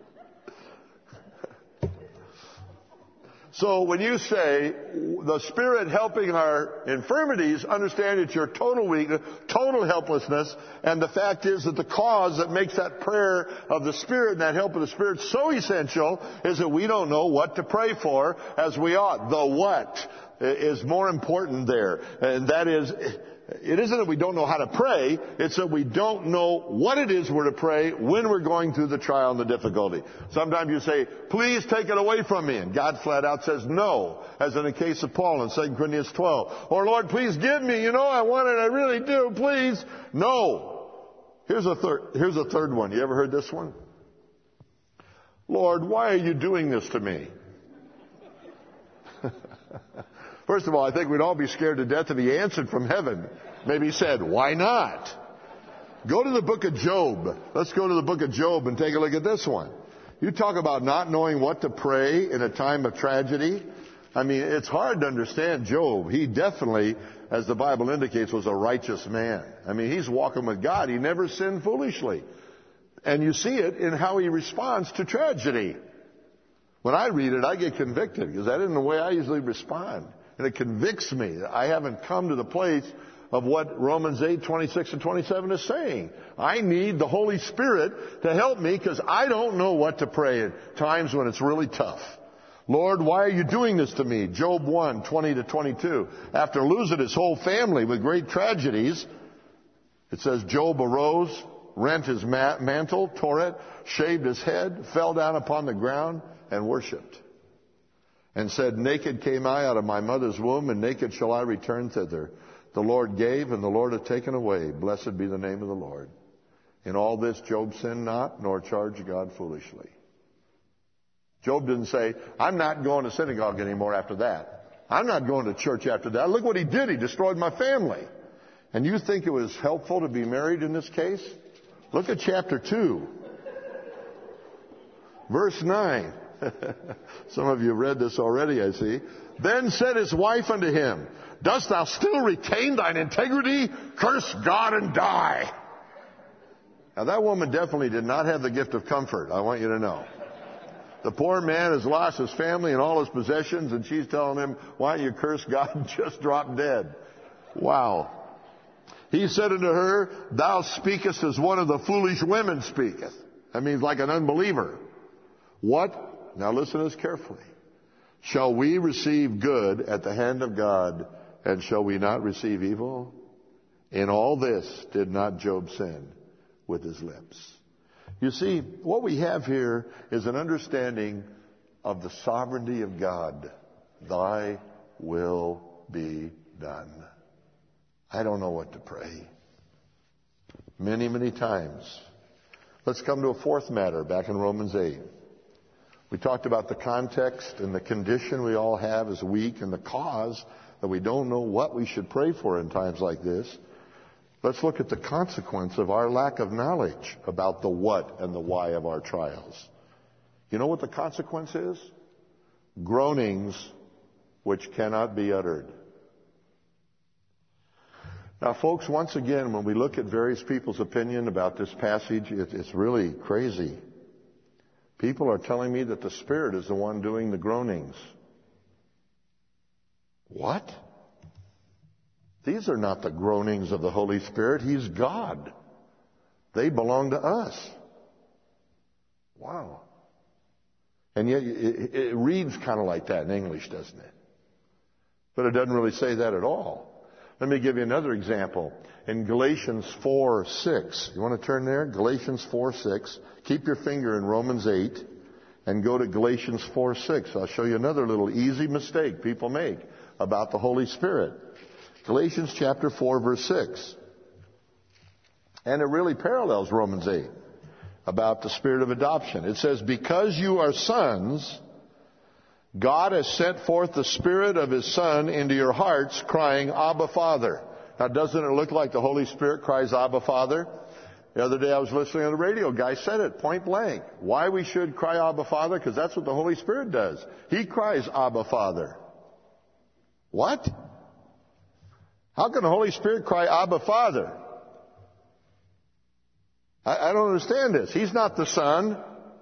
So when you say the Spirit helping our infirmities, understand it's your total weakness, total helplessness, and the fact is that the cause that makes that prayer of the Spirit and that help of the Spirit so essential is that we don't know what to pray for as we ought. The what is more important there, and that is, it isn't that we don't know how to pray, it's that we don't know what it is we're to pray when we're going through the trial and the difficulty. Sometimes you say, please take it away from me, and God flat out says no, as in the case of Paul in Second Corinthians twelve. Or Lord, please give me, you know, I want it, I really do, please. No. Here's a third, here's a third one. You ever heard this one? Lord, why are you doing this to me? First of all, I think we'd all be scared to death if he answered from heaven. Maybe he said, why not? Go to the book of Job. Let's go to the book of Job and take a look at this one. You talk about not knowing what to pray in a time of tragedy. I mean, it's hard to understand Job. He definitely, as the Bible indicates, was a righteous man. I mean, he's walking with God. He never sinned foolishly. And you see it in how he responds to tragedy. When I read it, I get convicted because that isn't the way I usually respond. And it convicts me that I haven't come to the place of what Romans eight, twenty-six and twenty-seven is saying. I need the Holy Spirit to help me because I don't know what to pray at times when it's really tough. Lord, why are you doing this to me? Job one, twenty to twenty-two. After losing his whole family with great tragedies, it says Job arose, rent his mantle, tore it, shaved his head, fell down upon the ground, and worshipped. And said, naked came I out of my mother's womb, and naked shall I return thither. The Lord gave, and the Lord hath taken away. Blessed be the name of the Lord. In all this Job sinned not, nor charged God foolishly. Job didn't say, I'm not going to synagogue anymore after that. I'm not going to church after that. Look what he did. He destroyed my family. And you think it was helpful to be married in this case? Look at chapter two. Verse nine. Some of you have read this already, I see. Then said his wife unto him, dost thou still retain thine integrity? Curse God and die. Now that woman definitely did not have the gift of comfort, I want you to know. The poor man has lost his family and all his possessions, and she's telling him, why don't you curse God and just drop dead? Wow. He said unto her, thou speakest as one of the foolish women speaketh. That means like an unbeliever. What? Now listen to this carefully. Shall we receive good at the hand of God, and shall we not receive evil? In all this did not Job sin with his lips. You see, what we have here is an understanding of the sovereignty of God. Thy will be done. I don't know what to pray. Many, many times. Let's come to a fourth matter back in Romans eight. We talked about the context and the condition we all have is weak and the cause that we don't know what we should pray for in times like this. Let's look at the consequence of our lack of knowledge about the what and the why of our trials. You know what the consequence is? Groanings which cannot be uttered. Now, folks, once again, when we look at various people's opinion about this passage, it's really crazy. People are telling me that the Spirit is the one doing the groanings. What? These are not the groanings of the Holy Spirit. He's God. They belong to us. Wow. And yet it, it reads kind of like that in English, doesn't it? But it doesn't really say that at all. Let me give you another example. In Galatians four six. You want to turn there? Galatians four six. Keep your finger in Romans eight and go to Galatians four six. I'll show you another little easy mistake people make about the Holy Spirit. Galatians chapter four, verse six. And it really parallels Romans eight about the spirit of adoption. It says, because you are sons, God has sent forth the Spirit of His Son into your hearts, crying, Abba, Father. Now, doesn't it look like the Holy Spirit cries, Abba, Father? The other day I was listening on the radio. A guy said it point blank. Why we should cry, Abba, Father? Because that's what the Holy Spirit does. He cries, Abba, Father. What? How can the Holy Spirit cry, Abba, Father? I, I don't understand this. He's not the Son.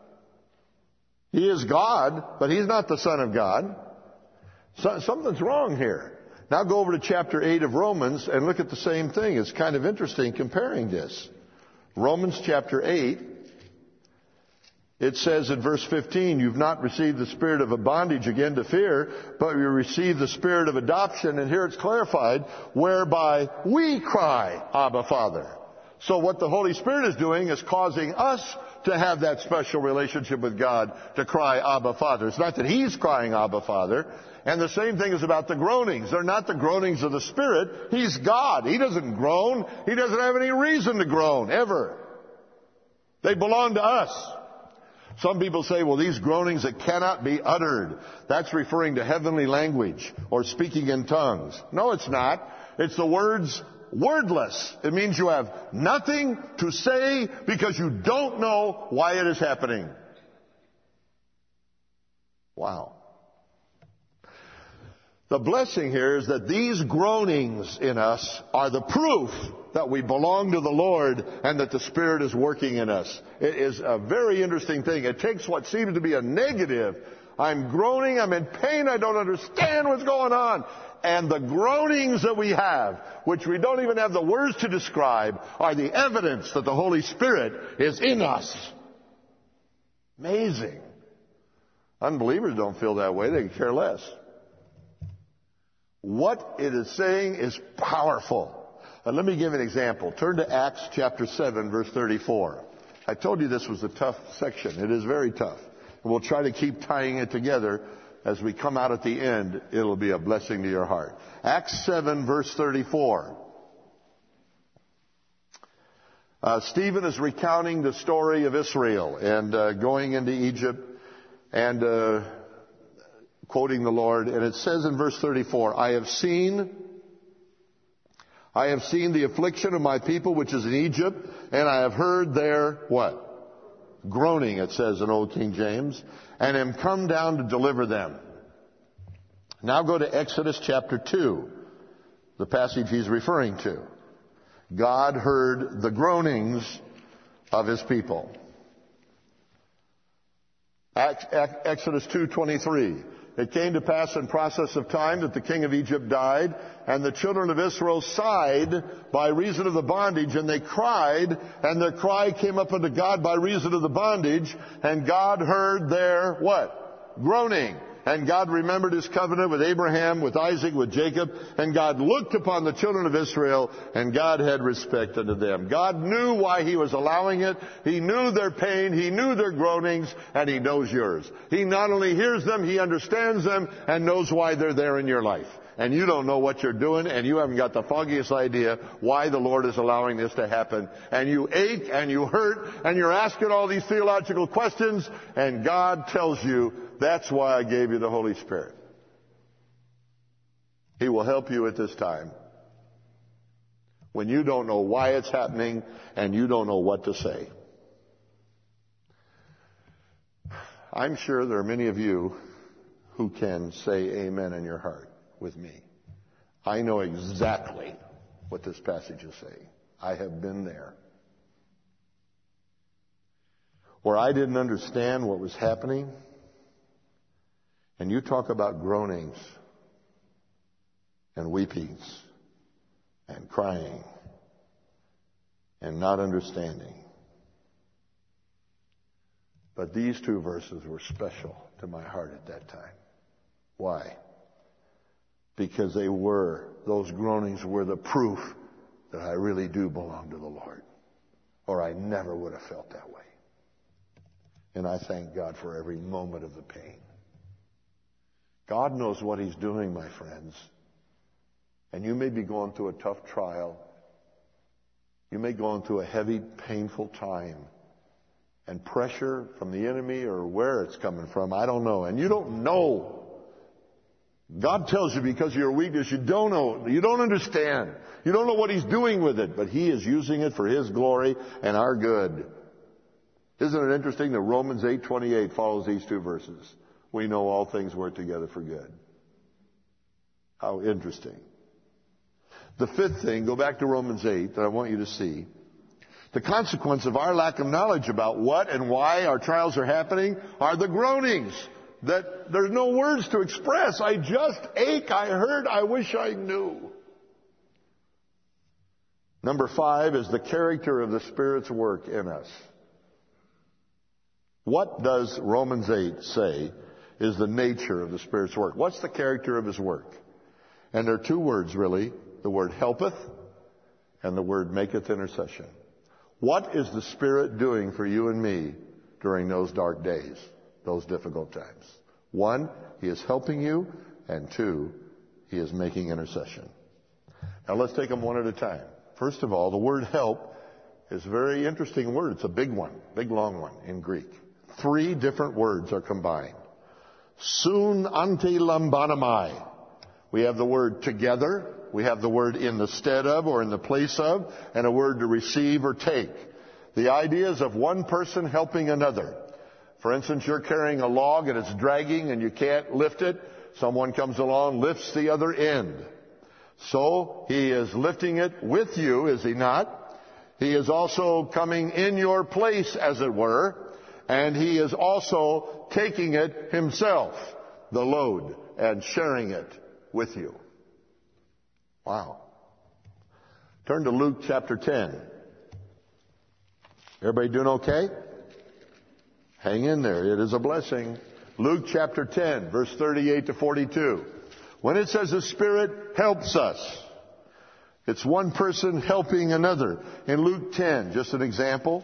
He is God, but He's not the Son of God. So, something's wrong here. Now go over to chapter eight of Romans and look at the same thing. It's kind of interesting comparing this. Romans chapter eight, it says in verse fifteen, you've not received the spirit of a bondage again to fear, but you received the spirit of adoption, and here it's clarified, whereby we cry, Abba, Father. So what the Holy Spirit is doing is causing us to have that special relationship with God, to cry, Abba, Father. It's not that He's crying, Abba, Father. And the same thing is about the groanings. They're not the groanings of the Spirit. He's God. He doesn't groan. He doesn't have any reason to groan, ever. They belong to us. Some people say, well, these groanings that cannot be uttered, that's referring to heavenly language or speaking in tongues. No, it's not. It's the words wordless. It means you have nothing to say because you don't know why it is happening. Wow. The blessing here is that these groanings in us are the proof that we belong to the Lord and that the Spirit is working in us. It is a very interesting thing. It takes what seems to be a negative. I'm groaning, I'm in pain, I don't understand what's going on. And the groanings that we have, which we don't even have the words to describe, are the evidence that the Holy Spirit is in us. Amazing. Unbelievers don't feel that way. They can care less. What it is saying is powerful. And let me give an example. Turn to Acts chapter seven, verse thirty-four. I told you this was a tough section. It is very tough. And we'll try to keep tying it together. As we come out at the end, it'll be a blessing to your heart. Acts seven, verse thirty-four. Uh, Stephen is recounting the story of Israel and uh, going into Egypt and uh, quoting the Lord. And it says in verse thirty-four, I have seen, I have seen the affliction of my people which is in Egypt, and I have heard their what? groaning, it says in Old King James, and am come down to deliver them. Now go to Exodus chapter two, the passage he's referring to. God heard the groanings of his people. Exodus two twenty-three. It came to pass in process of time that the king of Egypt died, and the children of Israel sighed by reason of the bondage, and they cried, and their cry came up unto God by reason of the bondage, and God heard their what? Groaning. And God remembered his covenant with Abraham, with Isaac, with Jacob, and God looked upon the children of Israel, and God had respect unto them. God knew why he was allowing it. He knew their pain, he knew their groanings, and he knows yours. He not only hears them, he understands them, and knows why they're there in your life. And you don't know what you're doing, and you haven't got the foggiest idea why the Lord is allowing this to happen. And you ache, and you hurt, and you're asking all these theological questions, and God tells you, that's why I gave you the Holy Spirit. He will help you at this time when you don't know why it's happening and you don't know what to say. I'm sure there are many of you who can say amen in your heart with me. I know exactly what this passage is saying. I have been there. Where I didn't understand what was happening. And you talk about groanings and weepings and crying and not understanding. But these two verses were special to my heart at that time. Why? Because they were, those groanings were the proof that I really do belong to the Lord. Or I never would have felt that way. And I thank God for every moment of the pain. God knows what he's doing, my friends. And you may be going through a tough trial. You may be going through a heavy, painful time. And pressure from the enemy or where it's coming from, I don't know. And you don't know. God tells you because of your weakness, you don't know. You don't understand. You don't know what he's doing with it. But he is using it for his glory and our good. Isn't it interesting that Romans eight twenty-eight follows these two verses? We know all things work together for good. How interesting. The fifth thing, go back to Romans eight, that I want you to see. The consequence of our lack of knowledge about what and why our trials are happening are the groanings that there's no words to express. I just ache, I hurt, I wish I knew. Number five is the character of the Spirit's work in us. What does Romans eight say is the nature of the Spirit's work? What's the character of his work? And there are two words, really. The word helpeth and the word maketh intercession. What is the Spirit doing for you and me during those dark days, those difficult times? One, he is helping you, and two, he is making intercession. Now let's take them one at a time. First of all, the word help is a very interesting word. It's a big one, big long one in Greek. Three different words are combined. Soon ante lambanamai. We have the word together. We have the word in the stead of or in the place of, and a word to receive or take. The idea is of one person helping another. For instance, you're carrying a log and it's dragging and you can't lift it. Someone comes along, lifts the other end. So he is lifting it with you, is he not? He is also coming in your place, as it were. And he is also taking it himself, the load, and sharing it with you. Wow. Turn to Luke chapter ten. Everybody doing okay? Hang in there. It is a blessing. Luke chapter ten, verse thirty-eight to forty-two. When it says the Spirit helps us, it's one person helping another. In Luke ten, just an example.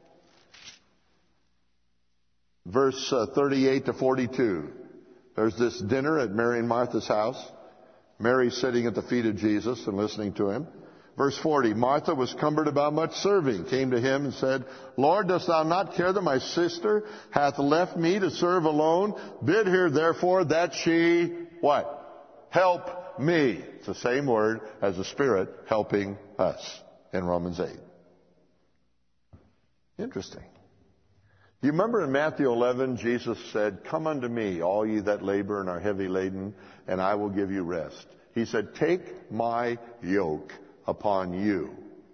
Verse uh, thirty-eight to forty-two. There's this dinner at Mary and Martha's house. Mary sitting at the feet of Jesus and listening to him. Verse forty, Martha was cumbered about much serving, came to him and said, Lord, dost thou not care that my sister hath left me to serve alone? Bid her therefore that she, what? Help me. It's the same word as the Spirit helping us in Romans eight. Interesting. You remember in Matthew eleven, Jesus said, "Come unto me, all ye that labor and are heavy laden, and I will give you rest." He said, "Take my yoke upon you,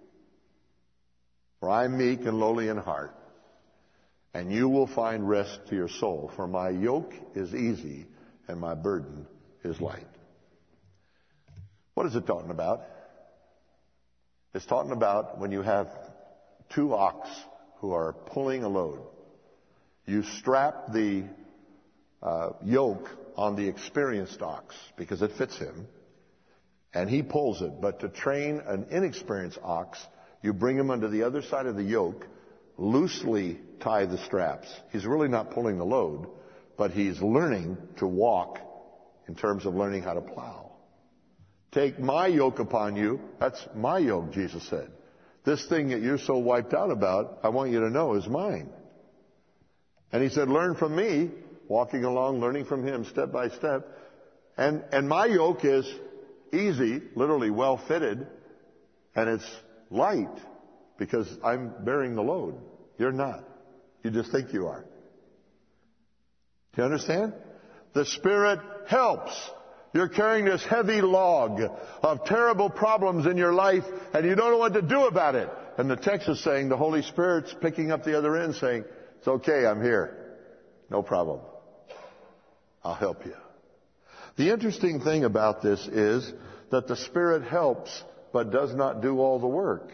for I am meek and lowly in heart, and you will find rest to your soul. For my yoke is easy and my burden is light." What is it talking about? It's talking about when you have two ox who are pulling a load. You strap the uh, yoke on the experienced ox because it fits him, and he pulls it. But to train an inexperienced ox, you bring him under the other side of the yoke, loosely tie the straps. He's really not pulling the load, but he's learning to walk in terms of learning how to plow. Take my yoke upon you. That's my yoke, Jesus said. This thing that you're so wiped out about, I want you to know is mine. And he said, learn from me, walking along, learning from him step by step. And, and my yoke is easy, literally well fitted, and it's light because I'm bearing the load. You're not. You just think you are. Do you understand? The Spirit helps. You're carrying this heavy log of terrible problems in your life, and you don't know what to do about it. And the text is saying the Holy Spirit's picking up the other end, saying, it's okay, I'm here. No problem. I'll help you. The interesting thing about this is that the Spirit helps, but does not do all the work.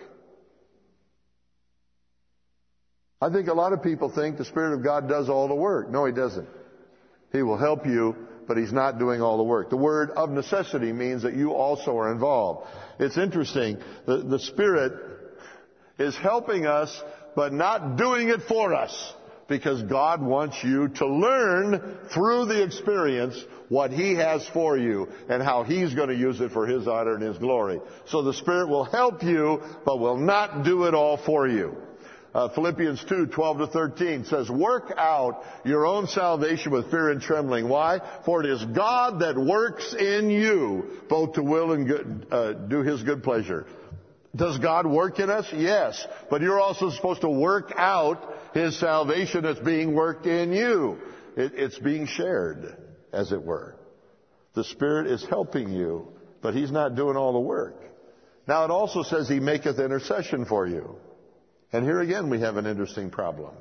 I think a lot of people think the Spirit of God does all the work. No, He doesn't. He will help you, but He's not doing all the work. The word of necessity means that you also are involved. It's interesting. The, the Spirit is helping us, but not doing it for us, because God wants you to learn through the experience what He has for you and how He's going to use it for His honor and His glory. So the Spirit will help you, but will not do it all for you. Uh, Philippians two, twelve to thirteen says, work out your own salvation with fear and trembling. Why? For it is God that works in you, both to will and good, uh, do His good pleasure. Does God work in us? Yes. But you're also supposed to work out His salvation that's being worked in you. It, it's being shared, as it were. The Spirit is helping you, but He's not doing all the work. Now it also says He maketh intercession for you. And here again we have an interesting problem.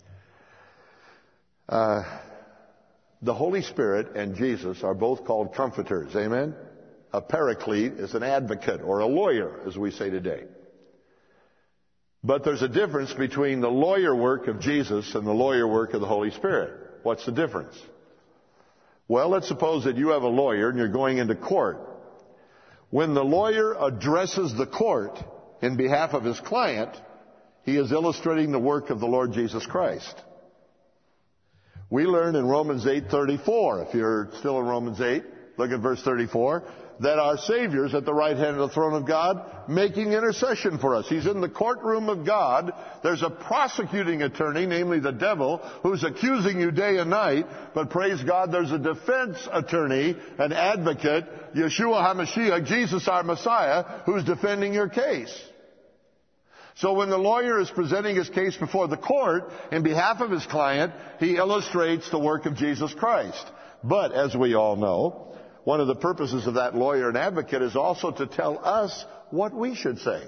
Uh, the Holy Spirit and Jesus are both called comforters. Amen? A paraclete is an advocate or a lawyer, as we say today. But there's a difference between the lawyer work of Jesus and the lawyer work of the Holy Spirit. What's the difference? Well, let's suppose that you have a lawyer and you're going into court. When the lawyer addresses the court in behalf of his client, he is illustrating the work of the Lord Jesus Christ. We learn in Romans eight thirty-four, if you're still in Romans eight, look at verse thirty-four, that our Savior's at the right hand of the throne of God, making intercession for us. He's in the courtroom of God. There's a prosecuting attorney, namely the devil, who's accusing you day and night. But praise God, there's a defense attorney, an advocate, Yeshua HaMashiach, Jesus our Messiah, who's defending your case. So when the lawyer is presenting his case before the court in behalf of his client, he illustrates the work of Jesus Christ. But as we all know, one of the purposes of that lawyer and advocate is also to tell us what we should say.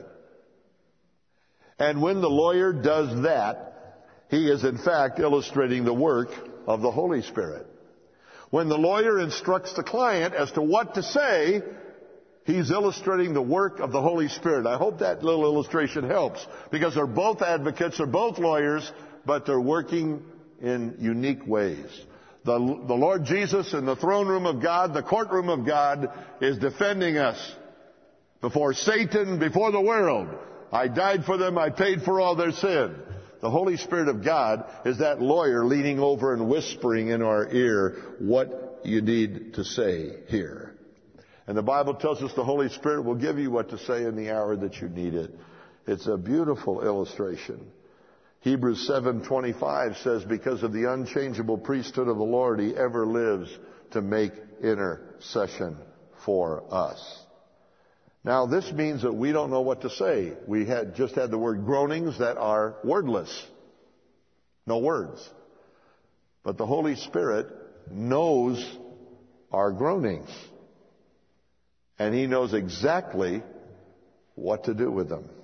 And when the lawyer does that, he is in fact illustrating the work of the Holy Spirit. When the lawyer instructs the client as to what to say, he's illustrating the work of the Holy Spirit. I hope that little illustration helps, because they're both advocates, they're both lawyers, but they're working in unique ways. The, the Lord Jesus in the throne room of God, the courtroom of God, is defending us before Satan, before the world. I died for them, I paid for all their sin. The Holy Spirit of God is that lawyer leaning over and whispering in our ear what you need to say here. And the Bible tells us the Holy Spirit will give you what to say in the hour that you need it. It's a beautiful illustration. Hebrews seven twenty-five says, because of the unchangeable priesthood of the Lord, He ever lives to make intercession for us. Now, this means that we don't know what to say. We had just had the word groanings that are wordless. No words. But the Holy Spirit knows our groanings. And He knows exactly what to do with them.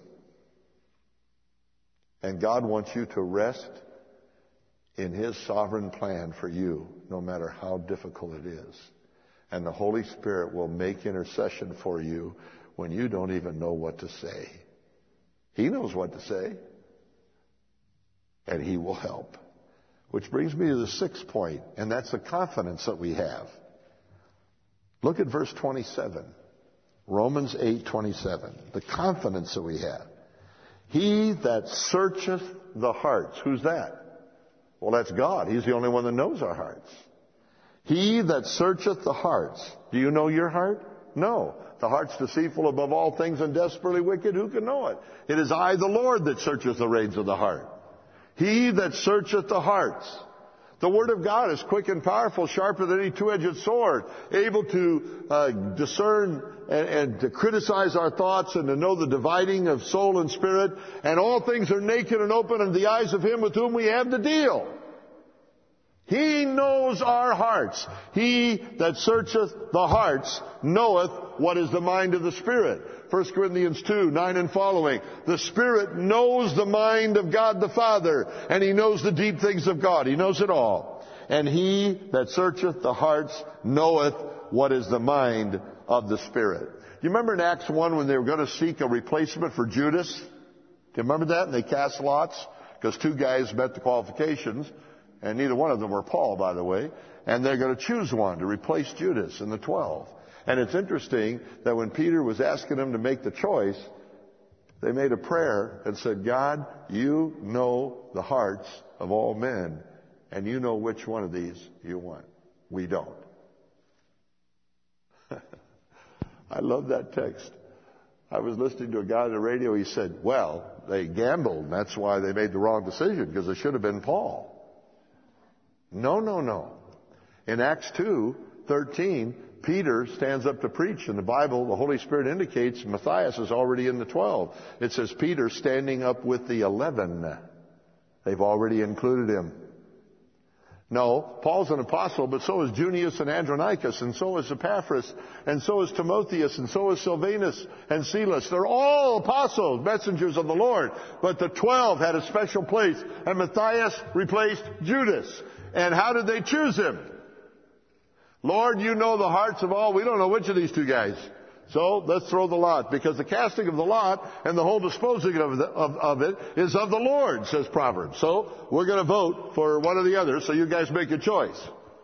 And God wants you to rest in His sovereign plan for you, no matter how difficult it is. And the Holy Spirit will make intercession for you when you don't even know what to say. He knows what to say. And He will help. Which brings me to the sixth point, and that's the confidence that we have. Look at verse twenty-seven. Romans eight twenty-seven. The confidence that we have. He that searcheth the hearts. Who's that? Well, that's God. He's the only one that knows our hearts. He that searcheth the hearts. Do you know your heart? No. The heart's deceitful above all things and desperately wicked. Who can know it? It is I, the Lord, that searcheth the reins of the heart. He that searcheth the hearts. The Word of God is quick and powerful, sharper than any two-edged sword, able to uh, discern and, and to criticize our thoughts and to know the dividing of soul and spirit. And all things are naked and open in the eyes of Him with whom we have to deal. He knows our hearts. He that searcheth the hearts knoweth what is the mind of the Spirit. First Corinthians two, nine and following. The Spirit knows the mind of God the Father, and He knows the deep things of God. He knows it all. And He that searcheth the hearts knoweth what is the mind of the Spirit. Do you remember in Acts one when they were going to seek a replacement for Judas? Do you remember that? And they cast lots because two guys met the qualifications. And neither one of them were Paul, by the way. And they're going to choose one to replace Judas in the twelve. And it's interesting that when Peter was asking them to make the choice, they made a prayer and said, God, you know the hearts of all men, and you know which one of these you want. We don't. I love that text. I was listening to a guy on the radio. He said, well, they gambled, and that's why they made the wrong decision, because it should have been Paul. No, no, no. In Acts two thirteen, Peter stands up to preach. In the Bible, the Holy Spirit indicates Matthias is already in the twelve. It says Peter standing up with the eleven. They've already included him. No, Paul's an apostle, but so is Junius and Andronicus, and so is Epaphras, and so is Timotheus, and so is Silvanus and Silas. They're all apostles, messengers of the Lord. But the twelve had a special place, and Matthias replaced Judas. And how did they choose him? Lord, you know the hearts of all. We don't know which of these two guys. So let's throw the lot, because the casting of the lot and the whole disposing of, the, of, of it is of the Lord, says Proverbs. So we're going to vote for one or the other, so you guys make a choice.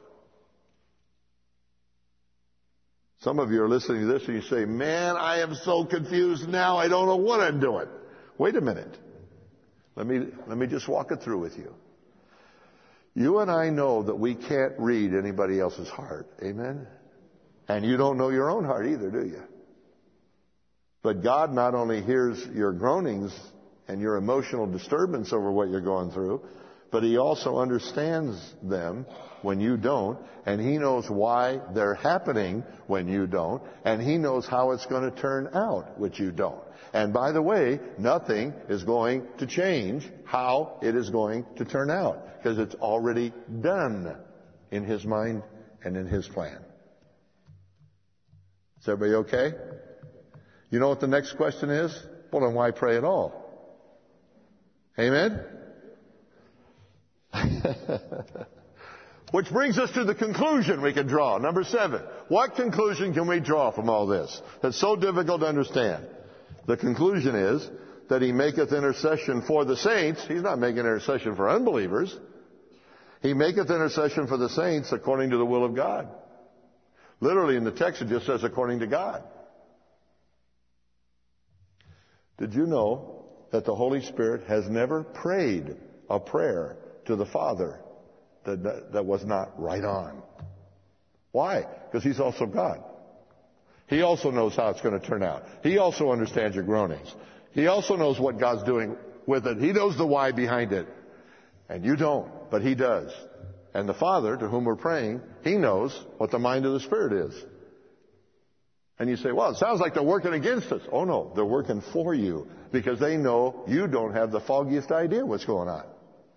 Some of you are listening to this and you say, man, I am so confused now. I don't know what I'm doing. Wait a minute. Let me, let me just walk it through with you. You and I know that we can't read anybody else's heart. Amen? And you don't know your own heart either, do you? But God not only hears your groanings and your emotional disturbance over what you're going through, but He also understands them when you don't, and He knows why they're happening when you don't, and He knows how it's going to turn out, which you don't. And by the way, nothing is going to change how it is going to turn out, because it's already done in His mind and in His plan. Is everybody okay? You know what the next question is? Well, then why pray at all? Amen? Which brings us to the conclusion we can draw. Number seven. What conclusion can we draw from all this? That's so difficult to understand. The conclusion is that He maketh intercession for the saints. He's not making intercession for unbelievers. He maketh intercession for the saints according to the will of God. Literally in the text it just says according to God. Did you know that the Holy Spirit has never prayed a prayer to the Father that, that, that was not right on? Why? Because He's also God. He also knows how it's going to turn out. He also understands your groanings. He also knows what God's doing with it. He knows the why behind it. And you don't, but He does. And the Father, to whom we're praying, He knows what the mind of the Spirit is. And you say, well, it sounds like they're working against us. Oh no, they're working for you, because they know you don't have the foggiest idea what's going on.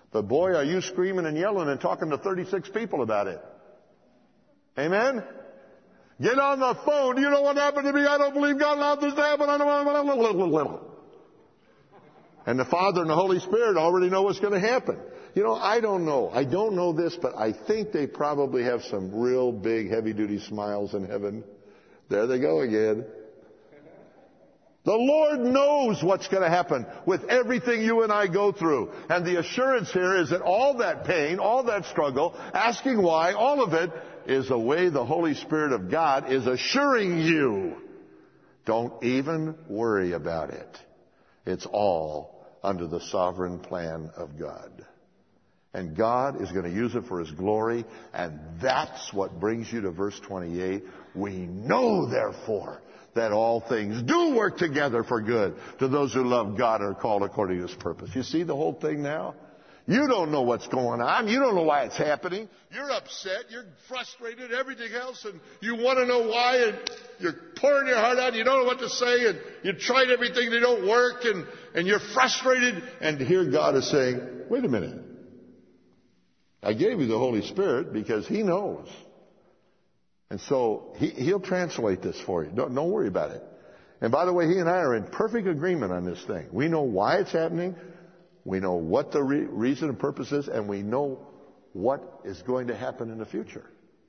But boy, are you screaming and yelling and talking to thirty-six people about it. Amen? Get on the phone. Do you know what happened to me? I don't believe God allowed this to happen. I don't. And the Father and the Holy Spirit already know what's going to happen. You know, I don't know. I don't know this, but I think they probably have some real big, heavy-duty smiles in heaven. There they go again. The Lord knows what's going to happen with everything you and I go through. And the assurance here is that all that pain, all that struggle, asking why, all of it is the way the Holy Spirit of God is assuring you. Don't even worry about it. It's all under the sovereign plan of God. And God is going to use it for His glory. And that's what brings you to verse twenty-eight. We know, therefore, that all things do work together for good to those who love God and are called according to His purpose. You see the whole thing now? You don't know what's going on. You don't know why it's happening. You're upset. You're frustrated, everything else, and you want to know why, and you're pouring your heart out, and you don't know what to say, and you tried everything, they don't work, and, and you're frustrated. And here God is saying, wait a minute. I gave you the Holy Spirit because He knows. And so he, He'll translate this for you. Don't, don't worry about it. And by the way, He and I are in perfect agreement on this thing. We know why it's happening. We know what the re- reason and purpose is. And we know what is going to happen in the future.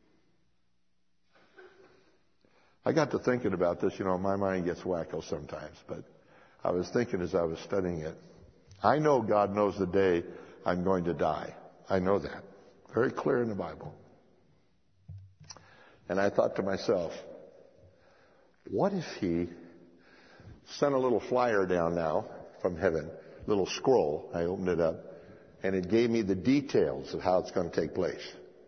I got to thinking about this. You know, my mind gets wacko sometimes. But I was thinking as I was studying it. I know God knows the day I'm going to die. I know that. Very clear in the Bible. And I thought to myself, what if He sent a little flyer down now from heaven, little scroll, I opened it up, and it gave me the details of how it's going to take place.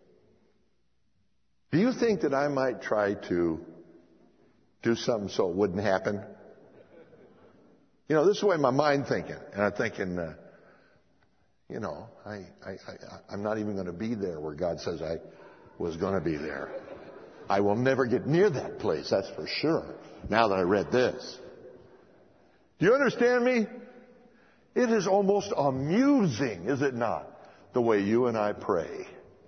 Do you think that I might try to do something so it wouldn't happen? You know, this is the way my mind thinking. And I'm thinking, uh, you know, I, I, I, I'm not even going to be there where God says I was going to be there. I will never get near that place, that's for sure, now that I read this. Do you understand me? It is almost amusing, is it not, the way you and I pray.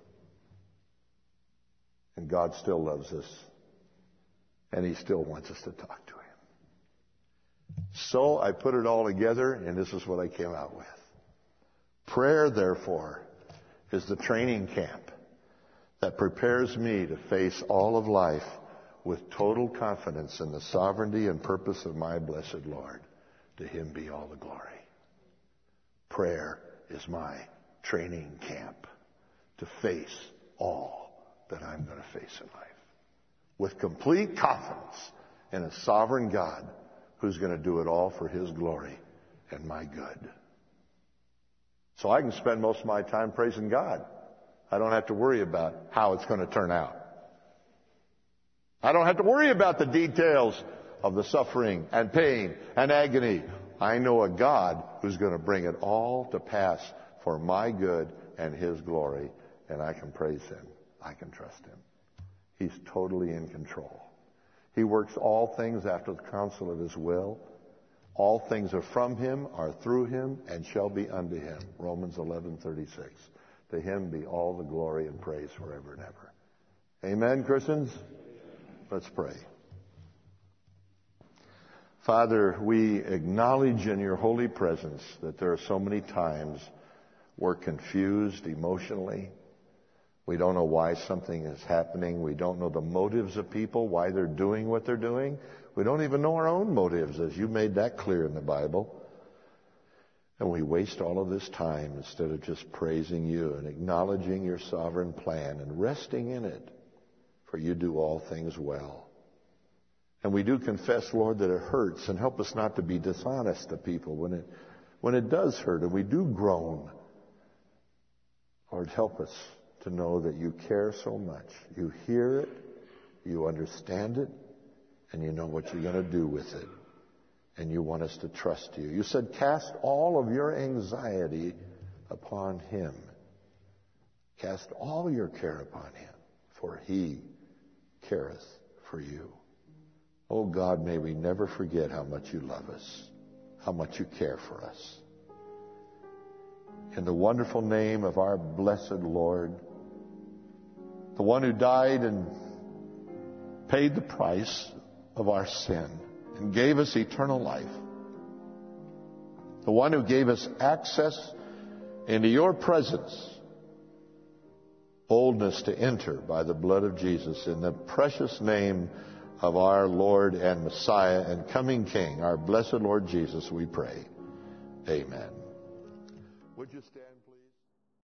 And God still loves us. And He still wants us to talk to Him. So I put it all together, and this is what I came out with. Prayer, therefore, is the training camp that prepares me to face all of life with total confidence in the sovereignty and purpose of my blessed Lord. To Him be all the glory. Prayer is my training camp to face all that I'm going to face in life. With complete confidence in a sovereign God who's going to do it all for His glory and my good. So I can spend most of my time praising God. I don't have to worry about how it's going to turn out. I don't have to worry about the details of the suffering and pain and agony. I know a God who's going to bring it all to pass for my good and His glory, and I can praise Him. I can trust Him. He's totally in control. He works all things after the counsel of His will. All things are from Him, are through Him, and shall be unto Him. Romans eleven thirty-six. To Him be all the glory and praise forever and ever. Amen, Christians? Let's pray. Father, we acknowledge in Your holy presence that there are so many times we're confused emotionally. We don't know why something is happening. We don't know the motives of people, why they're doing what they're doing. We don't even know our own motives, as You made that clear in the Bible. And we waste all of this time instead of just praising You and acknowledging Your sovereign plan and resting in it, for You do all things well. And we do confess, Lord, that it hurts, and help us not to be dishonest to people when it, when it does hurt, and we do groan. Lord, help us to know that You care so much. You hear it, You understand it, and You know what You're going to do with it. And You want us to trust You. You said, cast all of your anxiety upon Him. Cast all your care upon Him, for He careth for you. Oh God, may we never forget how much You love us, how much You care for us. in the wonderful name of our blessed Lord, the one who died and paid the price of our sin and gave us eternal life, the one who gave us access into your presence, boldness to enter by the blood of Jesus, in the precious name of our Lord and Messiah and coming King, our blessed Lord Jesus, we pray. Amen. Would you stand, please?